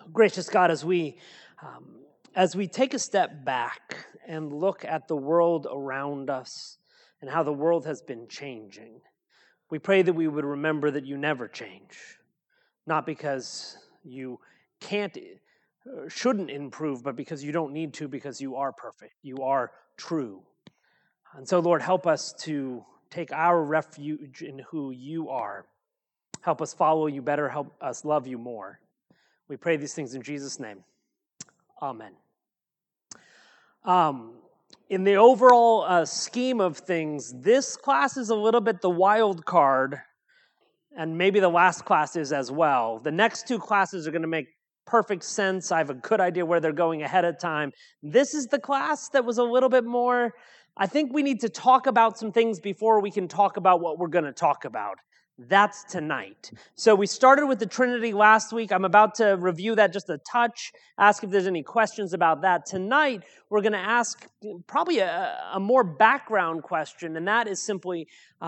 Gracious God, as we take a step back and look at the world around us and how the world has been changing, we pray that we would remember that you never change, not because you can't, shouldn't improve, but because you don't need to, because you are perfect, you are true. And so, Lord, help us to take our refuge in who you are. Help us follow you better, help us love you more. We pray these things in Jesus' name. Amen. In the overall scheme of things, this class is a little bit the wild card, and maybe the last class is as well. The next two classes are going to make perfect sense. I have a good idea where they're going ahead of time. This is the class that was a little bit more, I think we need to talk about some things before we can talk about what we're going to talk about. That's tonight. So we started with the Trinity last week. I'm about to review that just a touch, ask if there's any questions about that. Tonight, we're going to ask probably a more background question, and that is simply,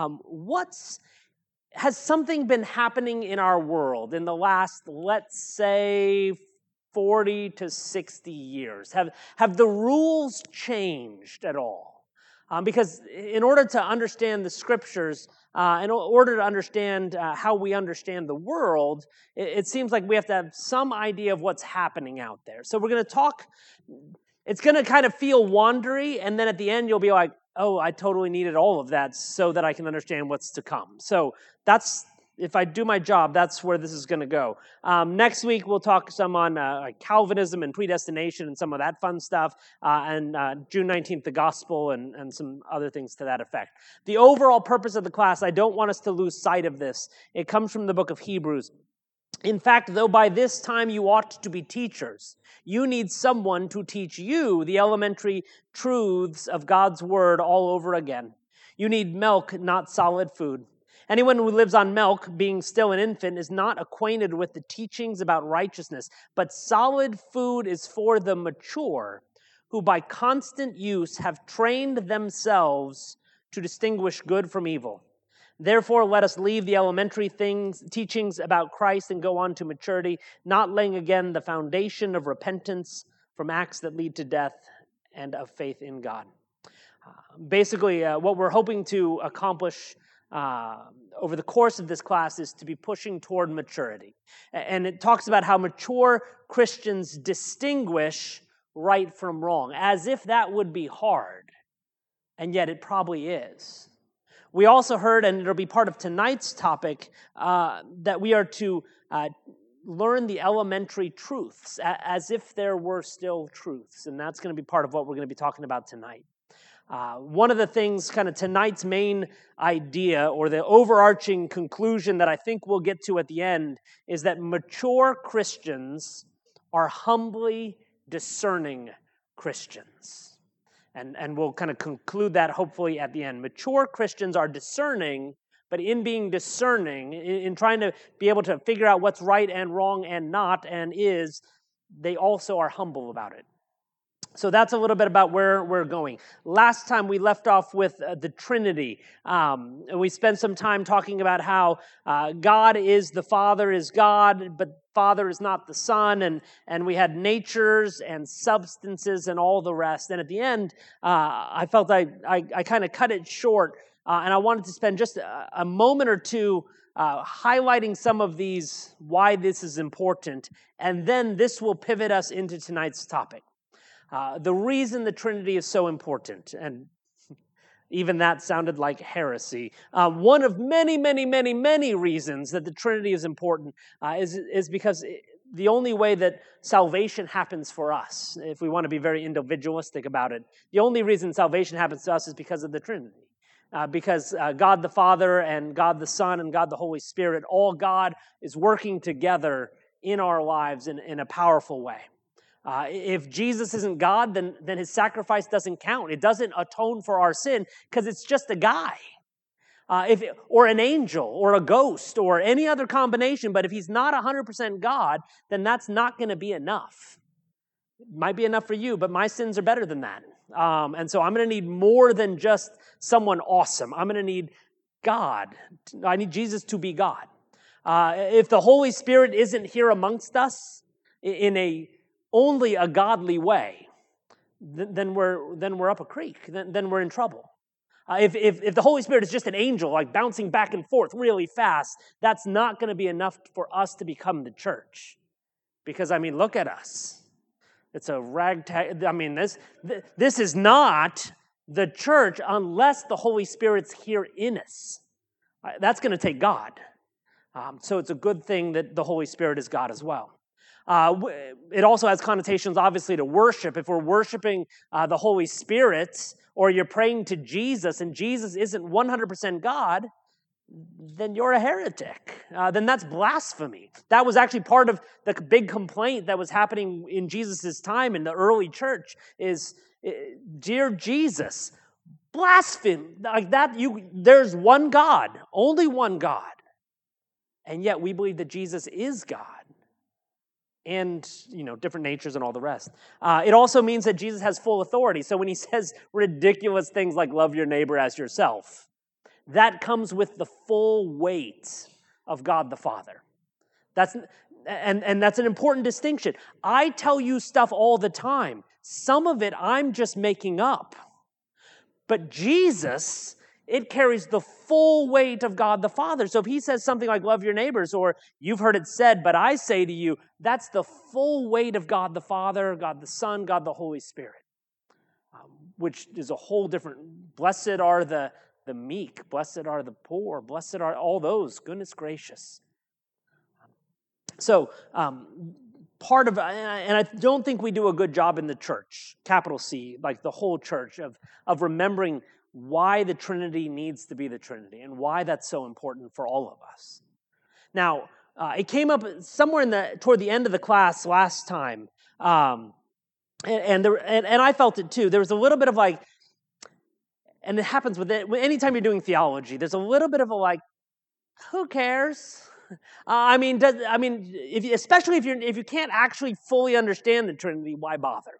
has something been happening in our world in the last, let's say, 40 to 60 years? Have the rules changed at all? Because in order to understand the scriptures, in order to understand how we understand the world, it seems like we have to have some idea of what's happening out there. So we're going to talk, it's going to kind of feel wandery, and then at the end you'll be like, oh, I totally needed all of that so that I can understand what's to come. So that's, if I do my job, that's where this is going to go. Next week, we'll talk some on Calvinism and predestination and some of that fun stuff. And June 19th, the gospel and some other things to that effect. The overall purpose of the class, I don't want us to lose sight of this. It comes from the book of Hebrews. In fact, though by this time you ought to be teachers, you need someone to teach you the elementary truths of God's word all over again. You need milk, not solid food. Anyone who lives on milk, being still an infant, is not acquainted with the teachings about righteousness, but solid food is for the mature, who by constant use have trained themselves to distinguish good from evil. Therefore, let us leave the elementary teachings about Christ and go on to maturity, not laying again the foundation of repentance from acts that lead to death and of faith in God. Basically, what we're hoping to accomplish over the course of this class is to be pushing toward maturity. And it talks about how mature Christians distinguish right from wrong, as if that would be hard. And yet it probably is. We also heard, and it'll be part of tonight's topic, that we are to learn the elementary truths, as if there were still truths. And that's going to be part of what we're going to be talking about tonight. One of the things, kind of tonight's main idea, or the overarching conclusion that I think we'll get to at the end, is that mature Christians are humbly discerning Christians. And we'll kind of conclude that hopefully at the end. Mature Christians are discerning, but in being discerning, in trying to be able to figure out what's right and wrong and not and is, they also are humble about it. So that's a little bit about where we're going. Last time we left off with the Trinity. And we spent some time talking about how God is the Father is God, but Father is not the Son. And we had natures and substances and all the rest. And at the end, I felt I kind of cut it short. And I wanted to spend just a moment or two highlighting some of these, why this is important. And then this will pivot us into tonight's topic. The reason the Trinity is so important, and even that sounded like heresy, one of many, many, many, many reasons that the Trinity is important is because the only way that salvation happens for us, if we want to be very individualistic about it, the only reason salvation happens to us is because of the Trinity. Because God the Father and God the Son and God the Holy Spirit, all God is working together in our lives in a powerful way. If Jesus isn't God, then his sacrifice doesn't count. It doesn't atone for our sin because it's just a guy. Or an angel or a ghost or any other combination. But if he's not 100% God, then that's not going to be enough. It might be enough for you, but my sins are better than that. And so I'm going to need more than just someone awesome. I'm going to need God. I need Jesus to be God. If the Holy Spirit isn't here amongst us, in only a godly way, then we're up a creek. Then we're in trouble. If the Holy Spirit is just an angel, like bouncing back and forth really fast, that's not going to be enough for us to become the church. Because, look at us. It's a ragtag. This is not the church unless the Holy Spirit's here in us. That's going to take God. So it's a good thing that the Holy Spirit is God as well. It also has connotations, obviously, to worship. If we're worshiping the Holy Spirit, or you're praying to Jesus, and Jesus isn't 100% God, then you're a heretic. Then that's blasphemy. That was actually part of the big complaint that was happening in Jesus' time in the early church is, dear Jesus, blaspheme. Like that, there's one God, only one God. And yet we believe that Jesus is God. And, different natures and all the rest. It also means that Jesus has full authority. So when he says ridiculous things like love your neighbor as yourself, that comes with the full weight of God the Father. That's an important distinction. I tell you stuff all the time. Some of it I'm just making up. But Jesus, it carries the full weight of God the Father. So if he says something like love your neighbors, or you've heard it said, but I say to you, that's the full weight of God the Father, God the Son, God the Holy Spirit, which is a whole different, blessed are the meek, blessed are the poor, blessed are all those, goodness gracious. So part of, and I don't think we do a good job in the church, capital C, like the whole church, of remembering why the Trinity needs to be the Trinity and why that's so important for all of us. Now, it came up somewhere toward the end of the class last time, and I felt it too. There was a little bit of like, and it happens with it. Anytime you're doing theology, there's a little bit of a like, who cares? Especially if you can't actually fully understand the Trinity, why bother?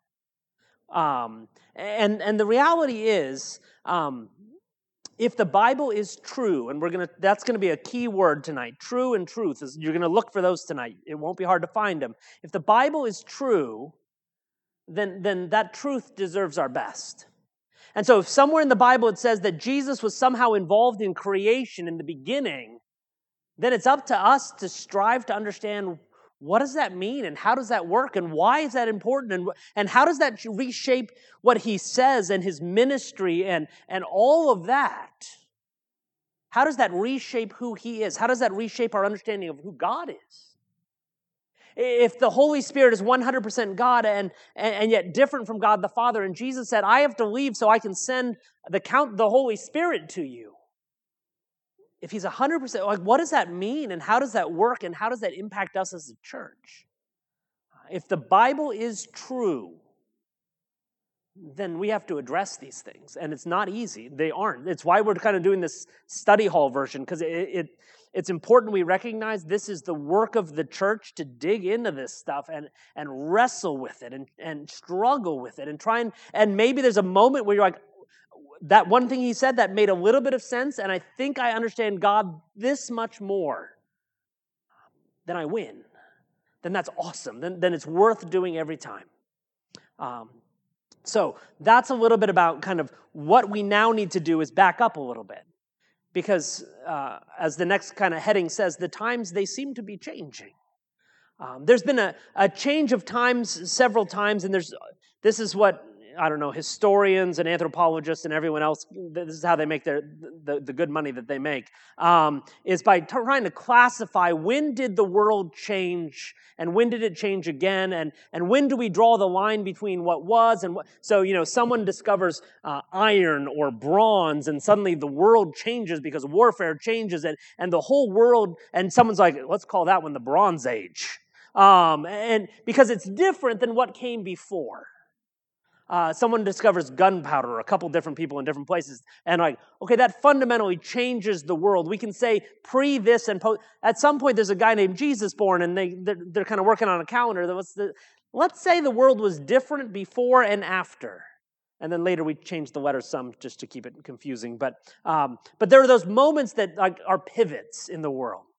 And the reality is, if the Bible is true, and that's gonna be a key word tonight. True and truth you're gonna look for those tonight. It won't be hard to find them. If the Bible is true, then that truth deserves our best. And so if somewhere in the Bible it says that Jesus was somehow involved in creation in the beginning, then it's up to us to strive to understand what does that mean and how does that work and why is that important and how does that reshape what he says and his ministry and all of that. How does that reshape who he is? How does that reshape our understanding of who God is? If the Holy Spirit is 100% God and yet different from God the Father, and Jesus said, I have to leave so I can send the Holy Spirit to you. If he's 100%, like what does that mean and how does that work and how does that impact us as a church? If the Bible is true, then we have to address these things. And it's not easy. They aren't. It's why we're kind of doing this study hall version, because it's important we recognize this is the work of the church to dig into this stuff and wrestle with it and struggle with it and try and maybe there's a moment where you're like, that one thing he said that made a little bit of sense, and I think I understand God this much more, then I win. Then that's awesome. Then it's worth doing every time. So that's a little bit about kind of what we now need to do is back up a little bit. Because as the next kind of heading says, the times, they seem to be changing. There's been a change of times several times, and this is what, I don't know, historians and anthropologists and everyone else, this is how they make the good money that they make, is by trying to classify when did the world change and when did it change again and when do we draw the line between what was and what. So, someone discovers iron or bronze and suddenly the world changes because warfare changes and the whole world, and someone's like, let's call that one the Bronze Age. And because it's different than what came before. Someone discovers gunpowder, a couple different people in different places, and like, okay, that fundamentally changes the world. We can say pre this and post. At some point, there's a guy named Jesus born, and they're kind of working on a calendar. Let's say the world was different before and after, and then later we changed the letters some just to keep it confusing. But there are those moments that like are pivots in the world.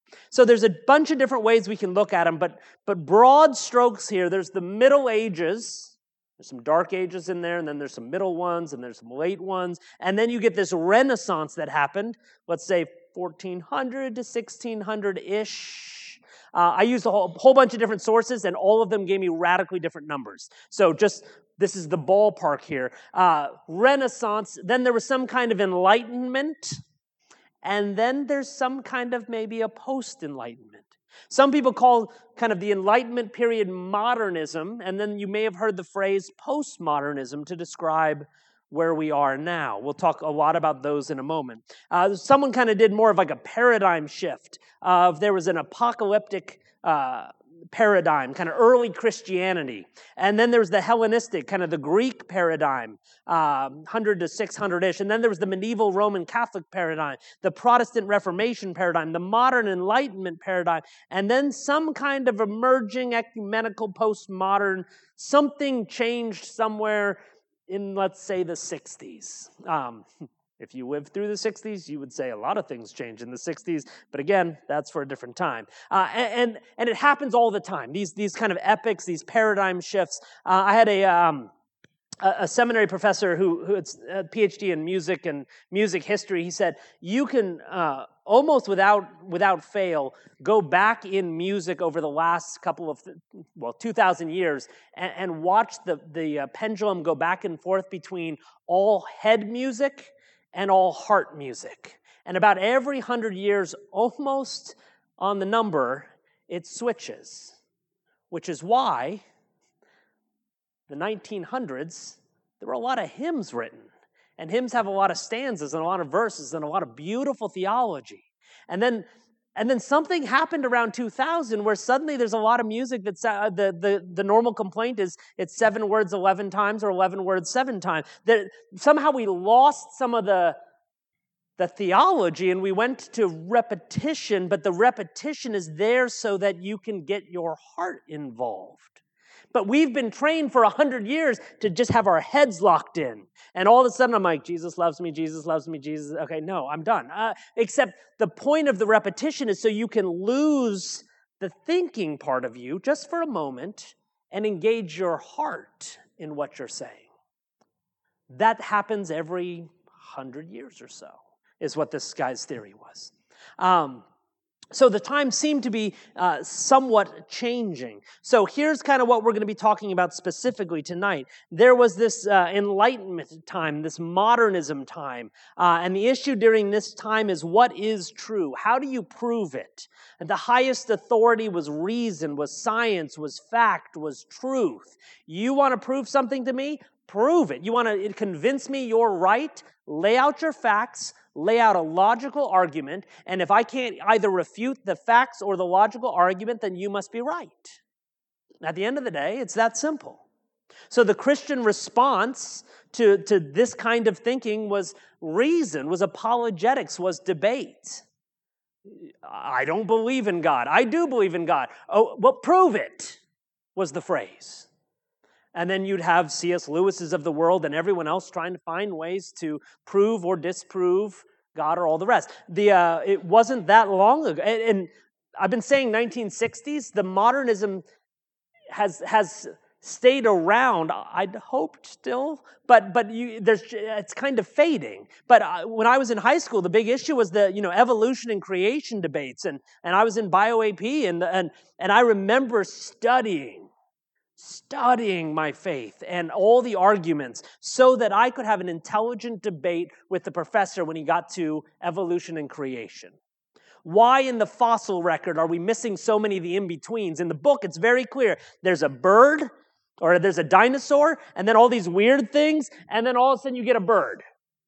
So there's a bunch of different ways we can look at them, but broad strokes here, there's the Middle Ages. There's some Dark Ages in there, and then there's some middle ones, and there's some late ones. And then you get this Renaissance that happened, let's say 1400 to 1600-ish. I used a whole bunch of different sources, and all of them gave me radically different numbers. So this is the ballpark here. Renaissance, then there was some kind of Enlightenment, and then there's some kind of maybe a post-Enlightenment. Some people call kind of the Enlightenment period modernism, and then you may have heard the phrase postmodernism to describe where we are now. We'll talk a lot about those in a moment. Someone kind of did more of like a paradigm shift. There was an apocalyptic paradigm, kind of early Christianity. And then there was the Hellenistic, kind of the Greek paradigm, 100 to 600-ish. And then there was the medieval Roman Catholic paradigm, the Protestant Reformation paradigm, the modern Enlightenment paradigm, and then some kind of emerging ecumenical postmodern, something changed somewhere in, let's say, the 60s. If you lived through the 60s, you would say a lot of things changed in the 60s, but again, that's for a different time. And it happens all the time, these kind of epics, these paradigm shifts. I had a seminary professor who had a PhD in music and music history. He said, you can almost without fail go back in music over the last 2,000 years and watch the pendulum go back and forth between all head music and all heart music. And about every 100 years, almost on the number, it switches, which is why the 1900s, there were a lot of hymns written. And hymns have a lot of stanzas and a lot of verses and a lot of beautiful theology. And then something happened around 2000 where suddenly there's a lot of music that's the normal complaint is it's 7 words 11 times or 11 words 7 times. Somehow we lost some of the theology and we went to repetition, but the repetition is there so that you can get your heart involved. But we've been trained for 100 years to just have our heads locked in. And all of a sudden I'm like, Jesus loves me, Jesus loves me, Jesus. Okay, no, I'm done. Except the point of the repetition is so you can lose the thinking part of you just for a moment and engage your heart in what you're saying. That happens every 100 years or so, is what this guy's theory was. So the times seem to be somewhat changing. So here's kind of what we're going to be talking about specifically tonight. There was this Enlightenment time, this modernism time. And the issue during this time is what is true? How do you prove it? And the highest authority was reason, was science, was fact, was truth. You want to prove something to me? Prove it. You want to convince me you're right? Lay out your facts. Lay out a logical argument, and if I can't either refute the facts or the logical argument, then you must be right. At the end of the day, it's that simple. So the Christian response to this kind of thinking was reason, was apologetics, was debate. I don't believe in God. I do believe in God. Oh, well, prove it, was the phrase. And then you'd have C.S. Lewis's of the world and everyone else trying to find ways to prove or disprove God or all the rest. It wasn't that long ago. And I've been saying 1960s, the modernism has stayed around, I'd hoped still, but it's kind of fading. But when I was in high school, the big issue was the evolution and creation debates, and I was in Bio AP, and I remember studying my faith and all the arguments so that I could have an intelligent debate with the professor when he got to evolution and creation. Why in the fossil record are we missing so many of the in-betweens? In the book, it's very clear. There's a bird, or there's a dinosaur, and then all these weird things, and then all of a sudden you get a bird.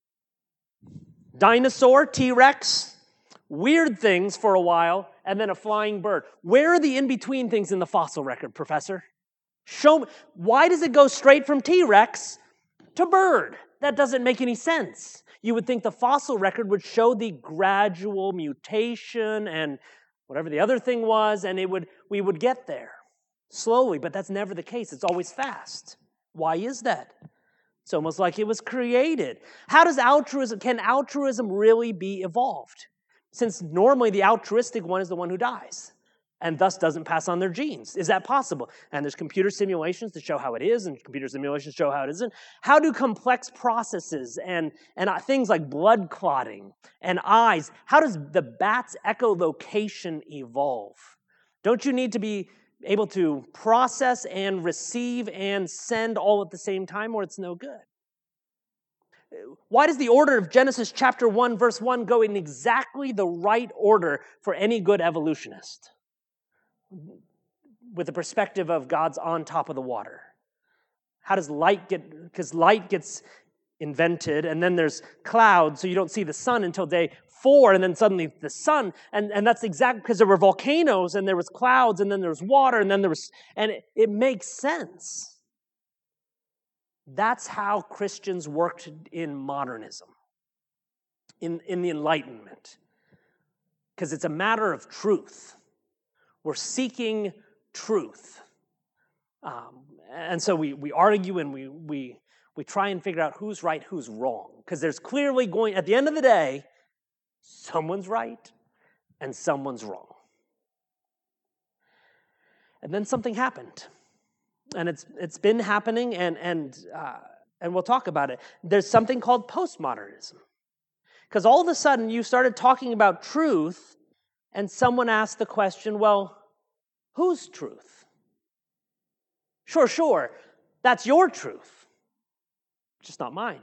Dinosaur, T-Rex, weird things for a while, and then a flying bird. Where are the in-between things in the fossil record, Professor? Show me, why does it go straight from T-Rex to bird? That doesn't make any sense. You would think the fossil record would show the gradual mutation and whatever the other thing was, and we would get there slowly, but that's never the case. It's always fast. Why is that? It's almost like it was created. Can altruism really be evolved? since normally the altruistic one is the one who dies and thus doesn't pass on their genes. Is that possible? And there's computer simulations to show how it is, and computer simulations show how it isn't. How do complex processes and things like blood clotting and eyes, how does the bat's echolocation evolve? Don't you need to be able to process and receive and send all at the same time, or it's no good? Why does the order of Genesis chapter 1, verse 1 go in exactly the right order for any good evolutionist? With the perspective of God's on top of the water. How does light because light gets invented, and then there's clouds, so you don't see the sun until day 4, and then suddenly the sun, and that's exactly because there were volcanoes, and there was clouds, and then there was water, and then there was, and it makes sense. That's how Christians worked in modernism, in the Enlightenment, because it's a matter of truth. We're seeking truth. And so we argue and we try and figure out who's right, who's wrong. Because there's clearly at the end of the day, someone's right and someone's wrong. And then something happened. And it's been happening, and we'll talk about it. There's something called postmodernism. Because all of a sudden you started talking about truth, and someone asked the question, well, whose truth? Sure, that's your truth, just not mine.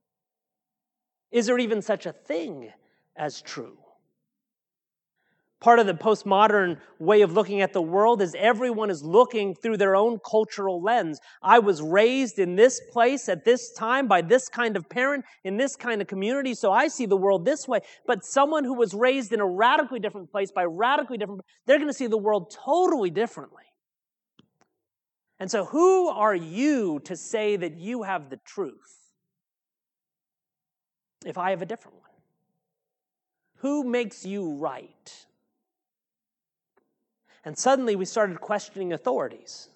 Is there even such a thing as true? Part of the postmodern way of looking at the world is everyone is looking through their own cultural lens. I was raised in this place at this time by this kind of parent in this kind of community, so I see the world this way. But someone who was raised in a radically different place by radically different, they're going to see the world totally differently. And so who are you to say that you have the truth if I have a different one? Who makes you right? And suddenly we started questioning authorities.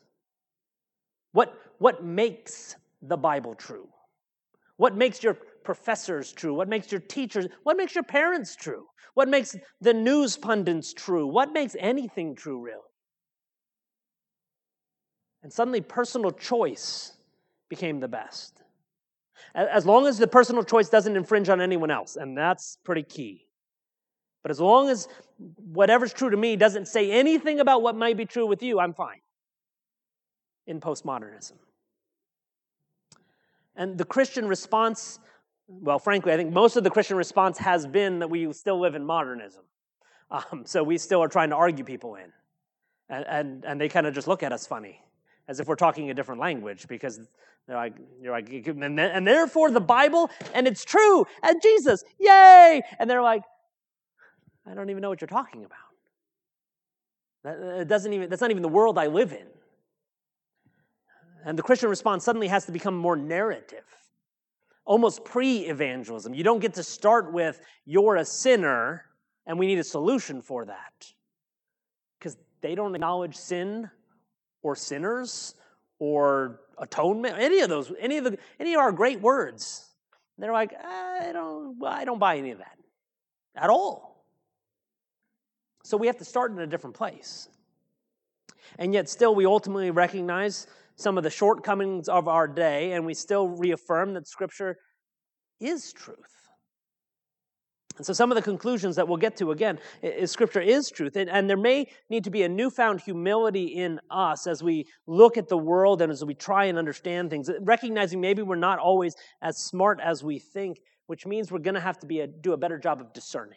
What makes the Bible true? What makes your professors true? What makes your teachers? What makes your parents true? What makes the news pundits true? What makes anything true, really? And suddenly personal choice became the best. As long as the personal choice doesn't infringe on anyone else, and that's pretty key. But as long as whatever's true to me doesn't say anything about what might be true with you, I'm fine in postmodernism. And the Christian response, well, frankly, I think most of the Christian response has been that we still live in modernism. So we still are trying to argue people in. And they kind of just look at us funny, as if we're talking a different language, because you're like, and therefore the Bible, and it's true, and Jesus, yay! And they're like, I don't even know what you're talking about. That's not even the world I live in. And the Christian response suddenly has to become more narrative, almost pre-evangelism. You don't get to start with, you're a sinner, and we need a solution for that. Because they don't acknowledge sin or sinners or atonement, any of our great words. They're like, I don't buy any of that at all. So we have to start in a different place. And yet still we ultimately recognize some of the shortcomings of our day, and we still reaffirm that Scripture is truth. And so some of the conclusions that we'll get to, again, is Scripture is truth. And there may need to be a newfound humility in us as we look at the world and as we try and understand things, recognizing maybe we're not always as smart as we think, which means we're going to have to do a better job of discerning.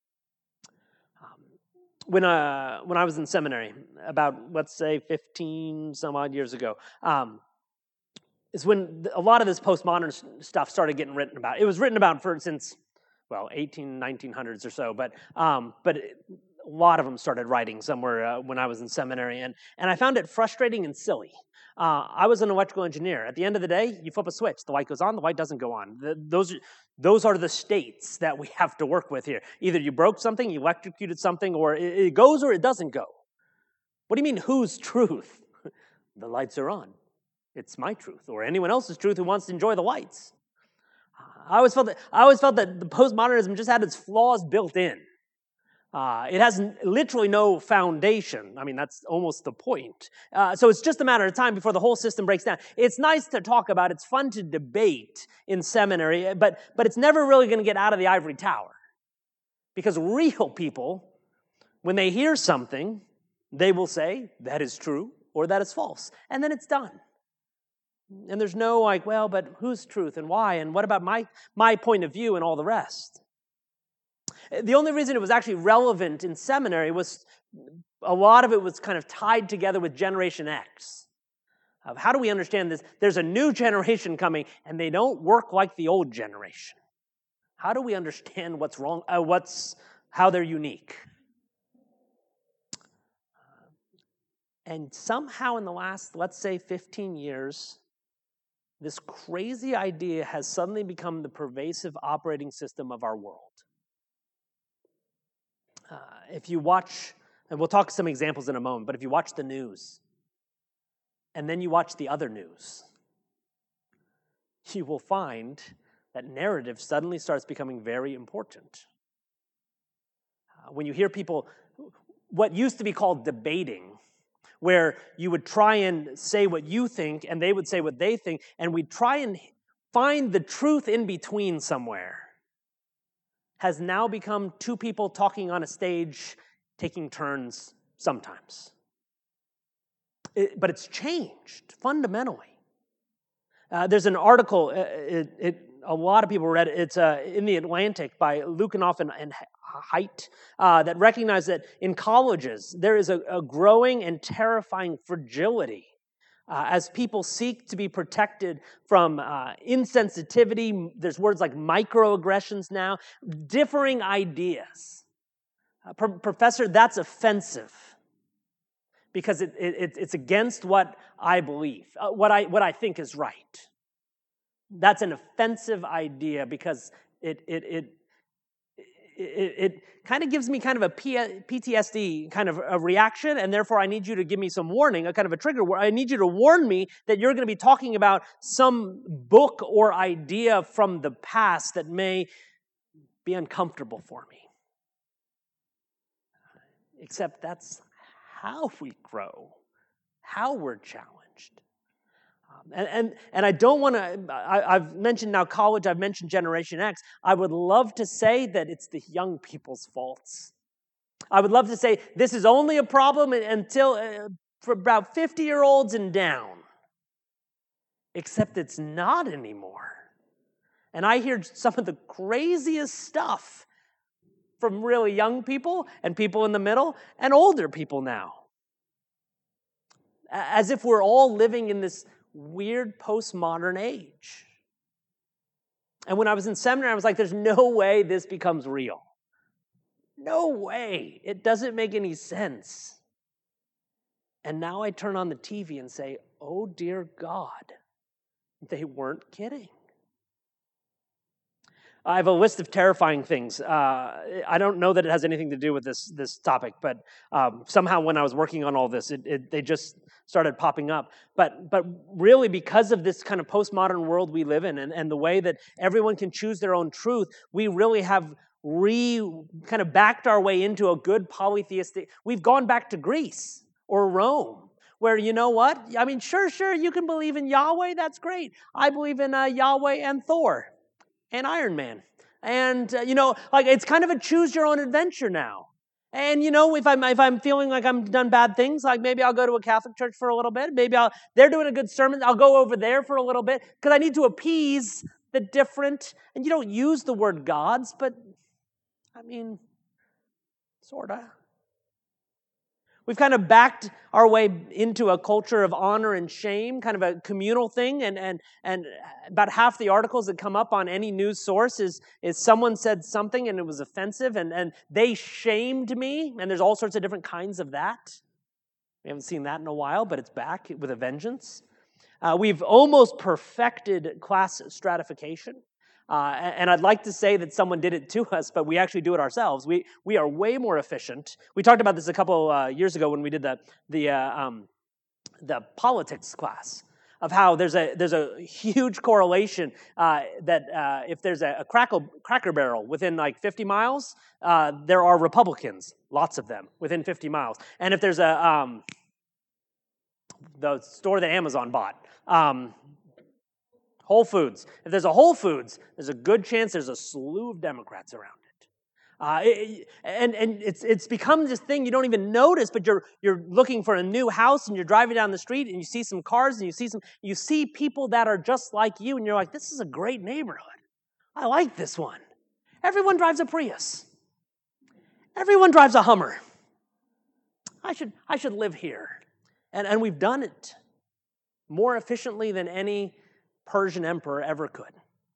When I was in seminary, about, let's say, 15 some odd years ago, is when a lot of this postmodern stuff started getting written about. It was written about since 1900s or so, but a lot of them started writing somewhere when I was in seminary, and I found it frustrating and silly. I was an electrical engineer. At the end of the day, you flip a switch. The light goes on, the light doesn't go on. Those are the states that we have to work with here. Either you broke something, you electrocuted something, or it goes or it doesn't go. What do you mean, whose truth? The lights are on. It's my truth, or anyone else's truth who wants to enjoy the lights. I always felt that the postmodernism just had its flaws built in. It has literally no foundation. I mean, that's almost the point. So it's just a matter of time before the whole system breaks down. It's nice to talk about. It's fun to debate in seminary, but it's never really going to get out of the ivory tower. Because real people, when they hear something, they will say, that is true or that is false. And then it's done. And there's no like, well, but whose truth and why? And what about my point of view and all the rest? The only reason it was actually relevant in seminary was a lot of it was kind of tied together with Generation X. Of how do we understand this? There's a new generation coming, and they don't work like the old generation. How do we understand what's wrong, how they're unique? And somehow in the last, let's say, 15 years, this crazy idea has suddenly become the pervasive operating system of our world. If you watch, and we'll talk some examples in a moment, but if you watch the news, and then you watch the other news, you will find that narrative suddenly starts becoming very important. When you hear people, what used to be called debating, where you would try and say what you think, and they would say what they think, and we'd try and find the truth in between somewhere, has now become two people talking on a stage, taking turns sometimes. But it's changed fundamentally. There's an article, a lot of people read it, it's in The Atlantic by Lukianoff and Haidt, that recognize that in colleges there is a growing and terrifying fragility as people seek to be protected from insensitivity. There's words like microaggressions now, differing ideas. Professor, that's offensive because it's against what I believe, what I think is right. That's an offensive idea because it kind of gives me kind of a PTSD kind of a reaction, and therefore I need you to give me some warning, a kind of a trigger where I need you to warn me that you're going to be talking about some book or idea from the past that may be uncomfortable for me. Except that's how we grow, how we're challenged. And I don't want to, I've mentioned now college, I've mentioned Generation X. I would love to say that it's the young people's faults. I would love to say this is only a problem until for about 50-year-olds and down. Except it's not anymore. And I hear some of the craziest stuff from really young people and people in the middle and older people now. As if we're all living in this weird postmodern age. And when I was in seminary, I was like, there's no way this becomes real. No way. It doesn't make any sense. And now I turn on the TV and say, oh dear God, they weren't kidding. I have a list of terrifying things. I don't know that it has anything to do with this topic, but somehow when I was working on all this, they just started popping up. But really, because of this kind of postmodern world we live in and the way that everyone can choose their own truth, we really have kind of backed our way into a good polytheistic. We've gone back to Greece or Rome, where you know what? I mean, sure, you can believe in Yahweh. That's great. I believe in Yahweh and Thor. And Iron Man. And, like it's kind of a choose your own adventure now. And, if I'm feeling like I've done bad things, like maybe I'll go to a Catholic church for a little bit. Maybe they're doing a good sermon. I'll go over there for a little bit because I need to appease the different. And you don't use the word gods, but I mean, sort of. We've kind of backed our way into a culture of honor and shame, kind of a communal thing, and about half the articles that come up on any news source is someone said something and it was offensive, and they shamed me, and there's all sorts of different kinds of that. We haven't seen that in a while, but it's back with a vengeance. We've almost perfected class stratification. And I'd like to say that someone did it to us, but we actually do it ourselves. We are way more efficient. We talked about this a couple years ago when we did the politics class. of how there's a huge correlation that if there's a Cracker Barrel within like 50 miles, there are Republicans, lots of them, within 50 miles. And if there's the store that Amazon bought, Whole Foods. If there's a Whole Foods, there's a good chance there's a slew of Democrats around it. And it's become this thing you don't even notice, but you're looking for a new house and you're driving down the street and you see some cars and you see people that are just like you and you're like, this is a great neighborhood. I like this one. Everyone drives a Prius. Everyone drives a Hummer. I should live here. And we've done it more efficiently than any Persian emperor ever could.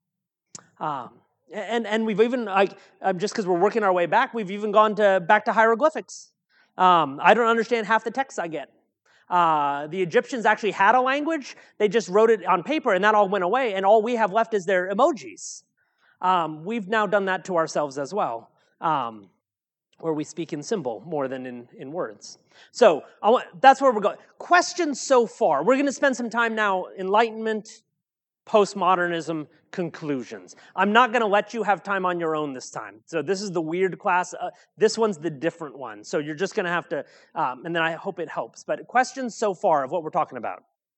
And we've even, just because we're working our way back, we've even gone back to hieroglyphics. I don't understand half the texts I get. The Egyptians actually had a language. They just wrote it on paper, and that all went away, and all we have left is their emojis. We've now done that to ourselves as well, where we speak in symbol more than in words. So that's where we're going. Questions so far. We're going to spend some time now, Enlightenment, postmodernism, conclusions. I'm not going to let you have time on your own this time. So this is the weird class. This one's the different one. So you're just going to have to, and then I hope it helps. But questions so far of what we're talking about.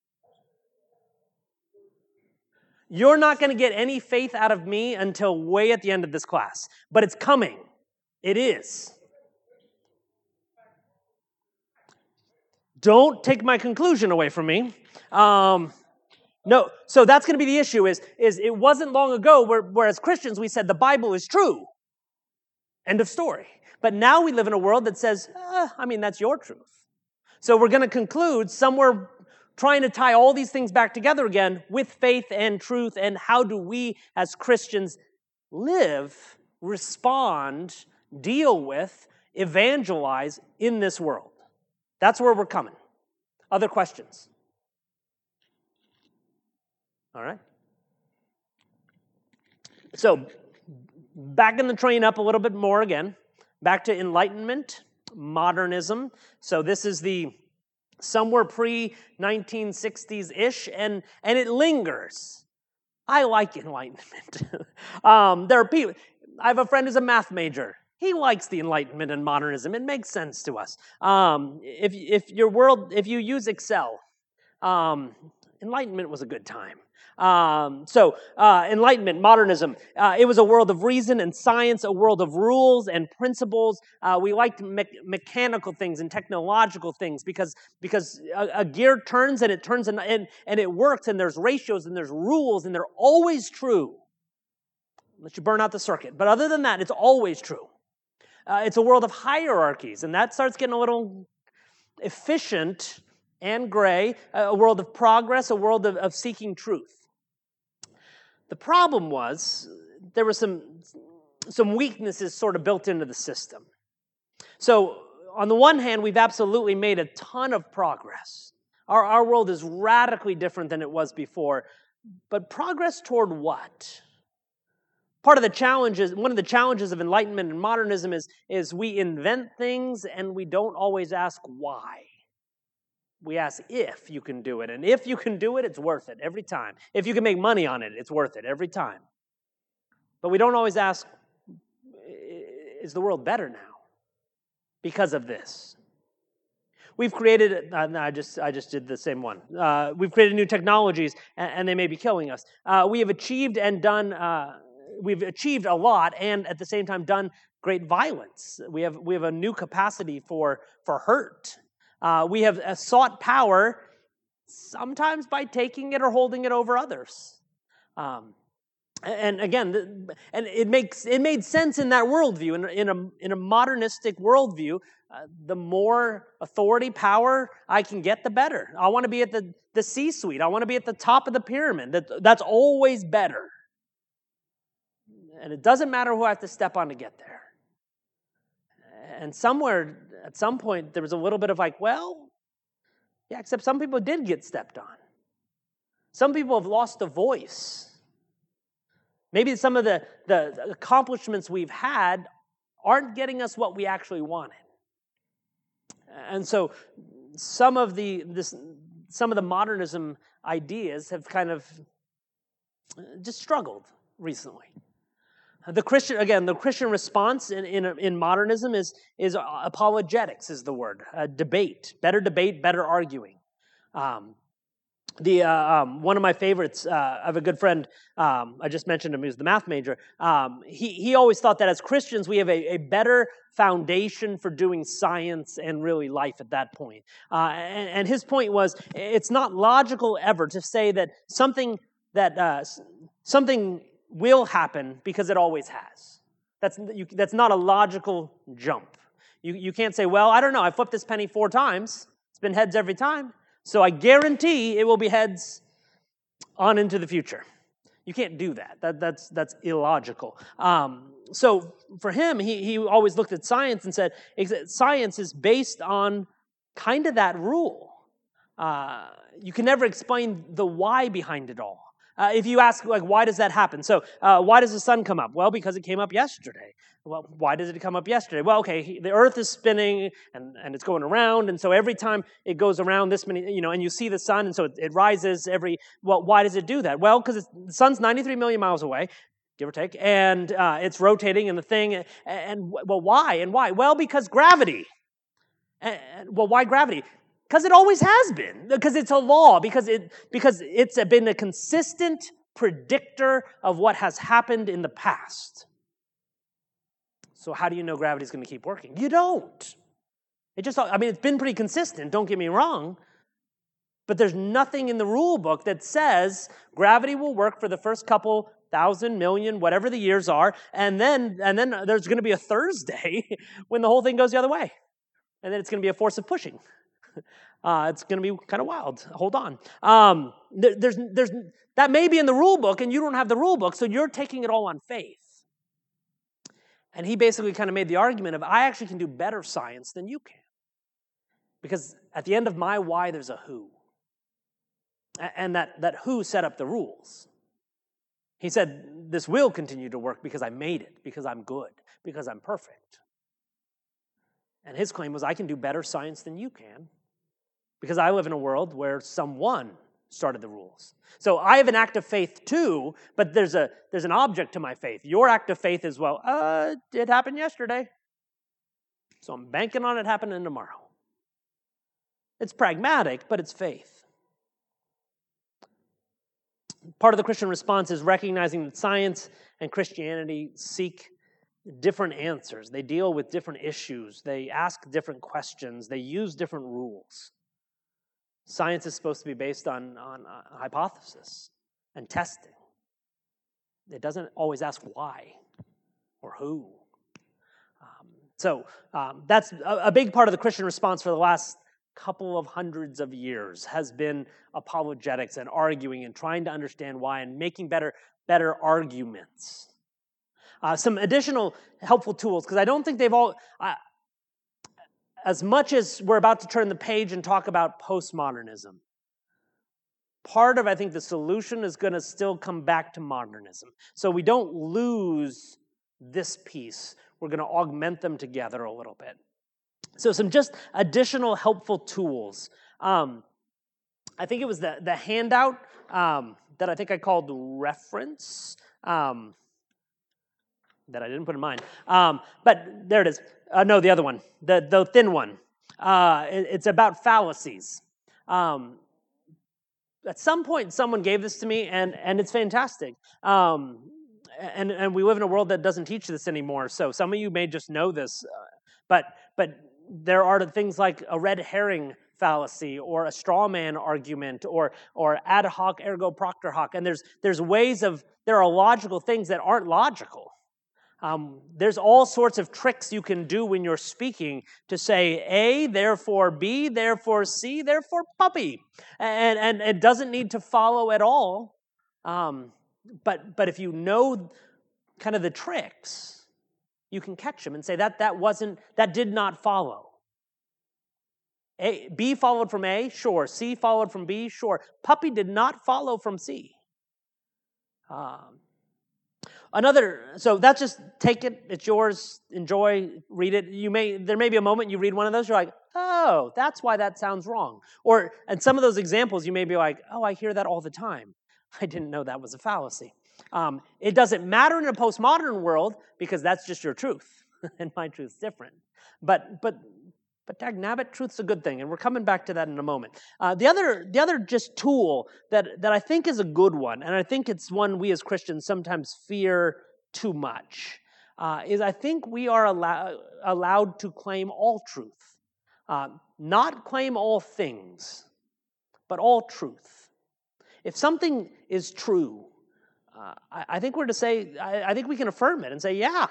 You're not going to get any faith out of me until way at the end of this class. But it's coming. It is. Don't take my conclusion away from me. No, so that's going to be the issue is it wasn't long ago where as Christians we said the Bible is true. End of story. But now we live in a world that says, that's your truth. So we're going to conclude somewhere trying to tie all these things back together again with faith and truth, and how do we as Christians live, respond, deal with, evangelize in this world. That's where we're coming. Other questions? All right. So, backing the train up a little bit more again, back to Enlightenment, modernism. So this is the somewhere pre-1960s-ish, and it lingers. I like Enlightenment. There are people. I have a friend who's a math major. He likes the Enlightenment and modernism. It makes sense to us. If you use Excel, Enlightenment was a good time. Enlightenment, modernism, it was a world of reason and science, a world of rules and principles. We liked mechanical things and technological things because a gear turns and it turns and it works, and there's ratios and there's rules, and they're always true. Unless you burn out the circuit. But other than that, it's always true. It's a world of hierarchies, and that starts getting a little efficient and gray, a world of progress, a world of seeking truth. The problem was there were some weaknesses sort of built into the system. So on the one hand, we've absolutely made a ton of progress. Our world is radically different than it was before, but progress toward what? One of the challenges of Enlightenment and modernism is we invent things and we don't always ask why. We ask if you can do it. And if you can do it, it's worth it every time. If you can make money on it, it's worth it every time. But we don't always ask, is the world better now because of this? We've created, I just did the same one. We've created new technologies, and they may be killing us. We have achieved and done, we've achieved a lot, and at the same time done great violence. We have a new capacity for hurt. We have sought power sometimes by taking it or holding it over others. And again, and it made sense in that worldview. In a modernistic worldview, the more authority, power I can get, the better. I want to be at the C-suite. I want to be at the top of the pyramid. That's always better. And it doesn't matter who I have to step on to get there. And somewhere, at some point, there was a little bit of like, well, yeah, except some people did get stepped on. Some people have lost a voice. Maybe some of the accomplishments we've had aren't getting us what we actually wanted. And so some of the some of the modernism ideas have kind of just struggled recently. The Christian response in modernism is apologetics is the word. Debate, better arguing. One of my favorites, I have a good friend, I just mentioned him, he was the math major. He always thought that as Christians, we have a better foundation for doing science and really life at that point. And his point was, it's not logical ever to say that something will happen because it always has. That's not a logical jump. You can't say, well, I don't know, I flipped this penny 4 times. It's been heads every time. So I guarantee it will be heads on into the future. You can't do that. That's illogical. So for him, he always looked at science and said, science is based on kind of that rule. You can never explain the why behind it all. If you ask, like, why does that happen? So why does the sun come up? Well, because it came up yesterday. Well, why does it come up yesterday? Well, okay, the earth is spinning and it's going around, and so every time it goes around this many, and you see the sun, and so it rises well, why does it do that? Well, because the sun's 93 million miles away, give or take, and it's rotating in the thing, and well, why? And why? Well, because gravity. Well, why gravity? Because it always has been. Because it's a law. Because it's been a consistent predictor of what has happened in the past. So how do you know gravity is going to keep working? You don't. It's been pretty consistent, don't get me wrong. But there's nothing in the rule book that says gravity will work for the first couple thousand, million, whatever the years are, and then there's going to be a Thursday when the whole thing goes the other way. And then it's going to be a force of pushing. It's going to be kind of wild. Hold on. There's that may be in the rule book, and you don't have the rule book, so you're taking it all on faith. And he basically kind of made the argument of, I actually can do better science than you can. Because at the end of my why, there's a who. And that who set up the rules. He said, this will continue to work because I made it, because I'm good, because I'm perfect. And his claim was, I can do better science than you can because I live in a world where someone started the rules. So I have an act of faith too, but there's an object to my faith. Your act of faith is, well, it happened yesterday, so I'm banking on it happening tomorrow. It's pragmatic, but it's faith. Part of the Christian response is recognizing that science and Christianity seek different answers. They deal with different issues. They ask different questions. They use different rules. Science is supposed to be based on a hypothesis and testing. It doesn't always ask why or who. So that's a big part of the Christian response for the last couple of hundreds of years has been apologetics and arguing and trying to understand why and making better arguments. Some additional helpful tools, because I don't think they've all, as much as we're about to turn the page and talk about postmodernism, part of, I think, the solution is going to still come back to modernism. So we don't lose this piece. We're going to augment them together a little bit. So some just additional helpful tools. I think it was the handout that I think I called reference. That I didn't put in mine. But there it is. No, the other one, the thin one. It's about fallacies. At some point, someone gave this to me, and it's fantastic. And we live in a world that doesn't teach this anymore, so some of you may just know this. But there are things like a red herring fallacy or a straw man argument or ad hoc ergo propter hoc. And there are logical things that aren't logical. There's all sorts of tricks you can do when you're speaking to say A, therefore B, therefore C, therefore puppy. And it doesn't need to follow at all. But if you know kind of the tricks, you can catch them and say that did not follow. B followed from A, sure. C followed from B, sure. Puppy did not follow from C. So that's just take it, it's yours, enjoy, read it. There may be a moment you read one of those, you're like, oh, that's why that sounds wrong. And some of those examples, you may be like, oh, I hear that all the time. I didn't know that was a fallacy. It doesn't matter in a postmodern world because that's just your truth, and my truth's different. But dagnabbit, truth's a good thing, and we're coming back to that in a moment. The other just tool that I think is a good one, and I think it's one we as Christians sometimes fear too much, is I think we are allowed to claim all truth. Not claim all things, but all truth. If something is true, I think we're to say, I think we can affirm it and say, yeah.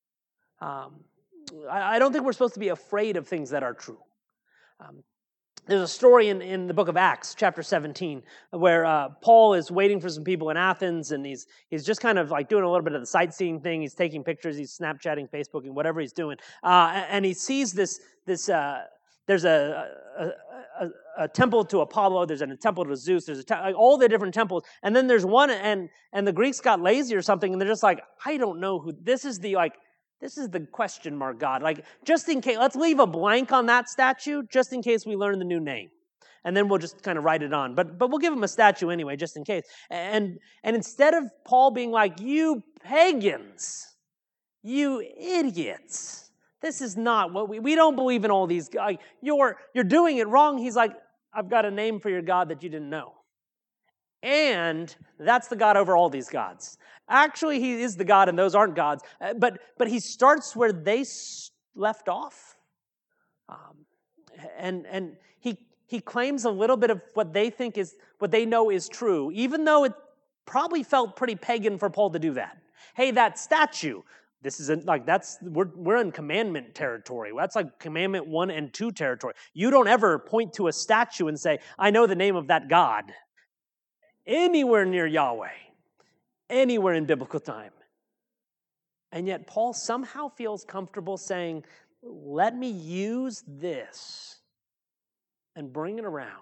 I don't think we're supposed to be afraid of things that are true. There's a story in the book of Acts, chapter 17, where Paul is waiting for some people in Athens, and he's just kind of like doing a little bit of the sightseeing thing. He's taking pictures, he's Snapchatting, Facebooking, whatever he's doing, and he sees this. There's a temple to Apollo. There's a temple to Zeus. There's like all the different temples, and then there's one, and the Greeks got lazy or something, and they're just like, I don't know who this is. This is the question mark God. Like, just in case, let's leave a blank on that statue, just in case we learn the new name. And then we'll just kind of write it on. But we'll give him a statue anyway, just in case. And instead of Paul being like, you pagans, you idiots, this is not what we don't believe in all these guys. You're doing it wrong. He's like, I've got a name for your God that you didn't know. And that's the God over all these gods. Actually, he is the God, and those aren't gods. But he starts where they left off, and he claims a little bit of what they know is true, even though it probably felt pretty pagan for Paul to do that. Hey, that statue. This isn't like we're in commandment territory. That's like commandment 1 and 2 territory. You don't ever point to a statue and say, I know the name of that God. Anywhere near Yahweh, anywhere in biblical time. And yet Paul somehow feels comfortable saying, let me use this and bring it around.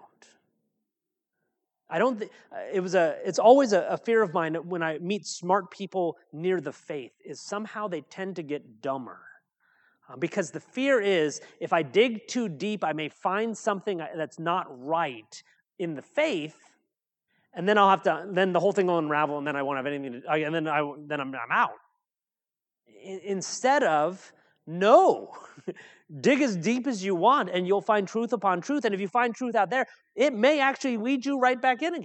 It's always a fear of mine when I meet smart people near the faith, is somehow they tend to get dumber. Because the fear is, if I dig too deep, I may find something that's not right in the faith, and then then the whole thing will unravel, and then I won't have anything and then I'm out. Instead of, no, dig as deep as you want, and you'll find truth upon truth. And if you find truth out there, it may actually lead you right back in again.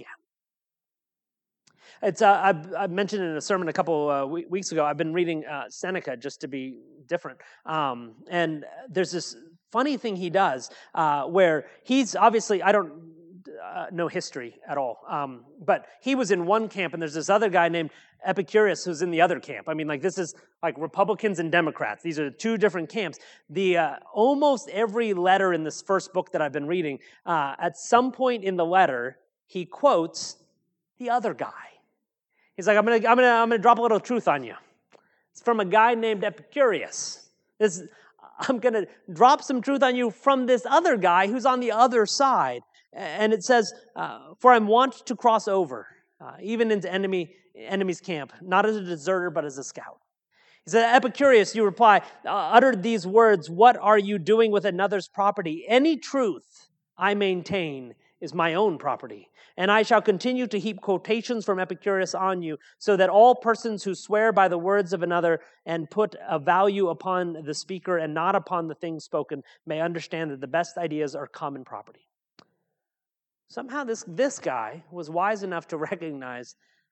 It's I mentioned in a sermon a couple weeks ago, I've been reading Seneca just to be different. And there's this funny thing he does where he's obviously, I don't know history at all. But he was in one camp, and there's this other guy named Epicurus who's in the other camp. I mean, like, this is like Republicans and Democrats. These are two different camps. Almost every letter in this first book that I've been reading, at some point in the letter, he quotes the other guy. He's like, I'm gonna drop a little truth on you. It's from a guy named Epicurus. I'm gonna drop some truth on you from this other guy who's on the other side. And it says, for I'm wont to cross over, even into enemy's camp, not as a deserter, but as a scout. He said, Epicurus, you reply, uttered these words, what are you doing with another's property? Any truth I maintain is my own property, and I shall continue to heap quotations from Epicurus on you, so that all persons who swear by the words of another and put a value upon the speaker and not upon the things spoken may understand that the best ideas are common property. Somehow this guy was wise enough to recognize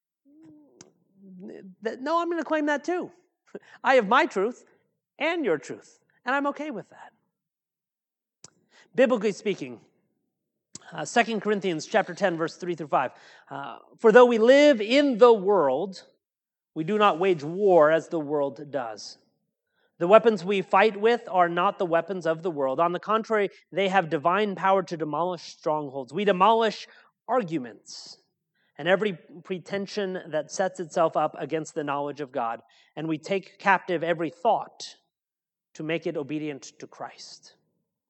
that, no, I'm going to claim that too. I have my truth and your truth, and I'm okay with that. Biblically speaking, 2 Corinthians chapter 10, verse 3 through 5. For though we live in the world, we do not wage war as the world does. The weapons we fight with are not the weapons of the world. On the contrary, they have divine power to demolish strongholds. We demolish arguments and every pretension that sets itself up against the knowledge of God. And we take captive every thought to make it obedient to Christ.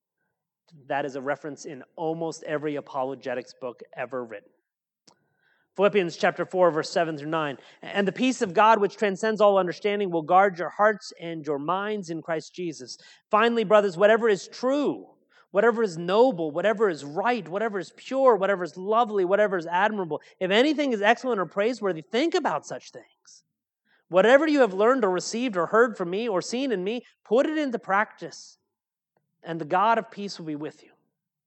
That is a reference in almost every apologetics book ever written. Philippians chapter 4, verse 7 through 9. And the peace of God, which transcends all understanding, will guard your hearts and your minds in Christ Jesus. Finally, brothers, whatever is true, whatever is noble, whatever is right, whatever is pure, whatever is lovely, whatever is admirable, if anything is excellent or praiseworthy, think about such things. Whatever you have learned or received or heard from me or seen in me, put it into practice, and the God of peace will be with you.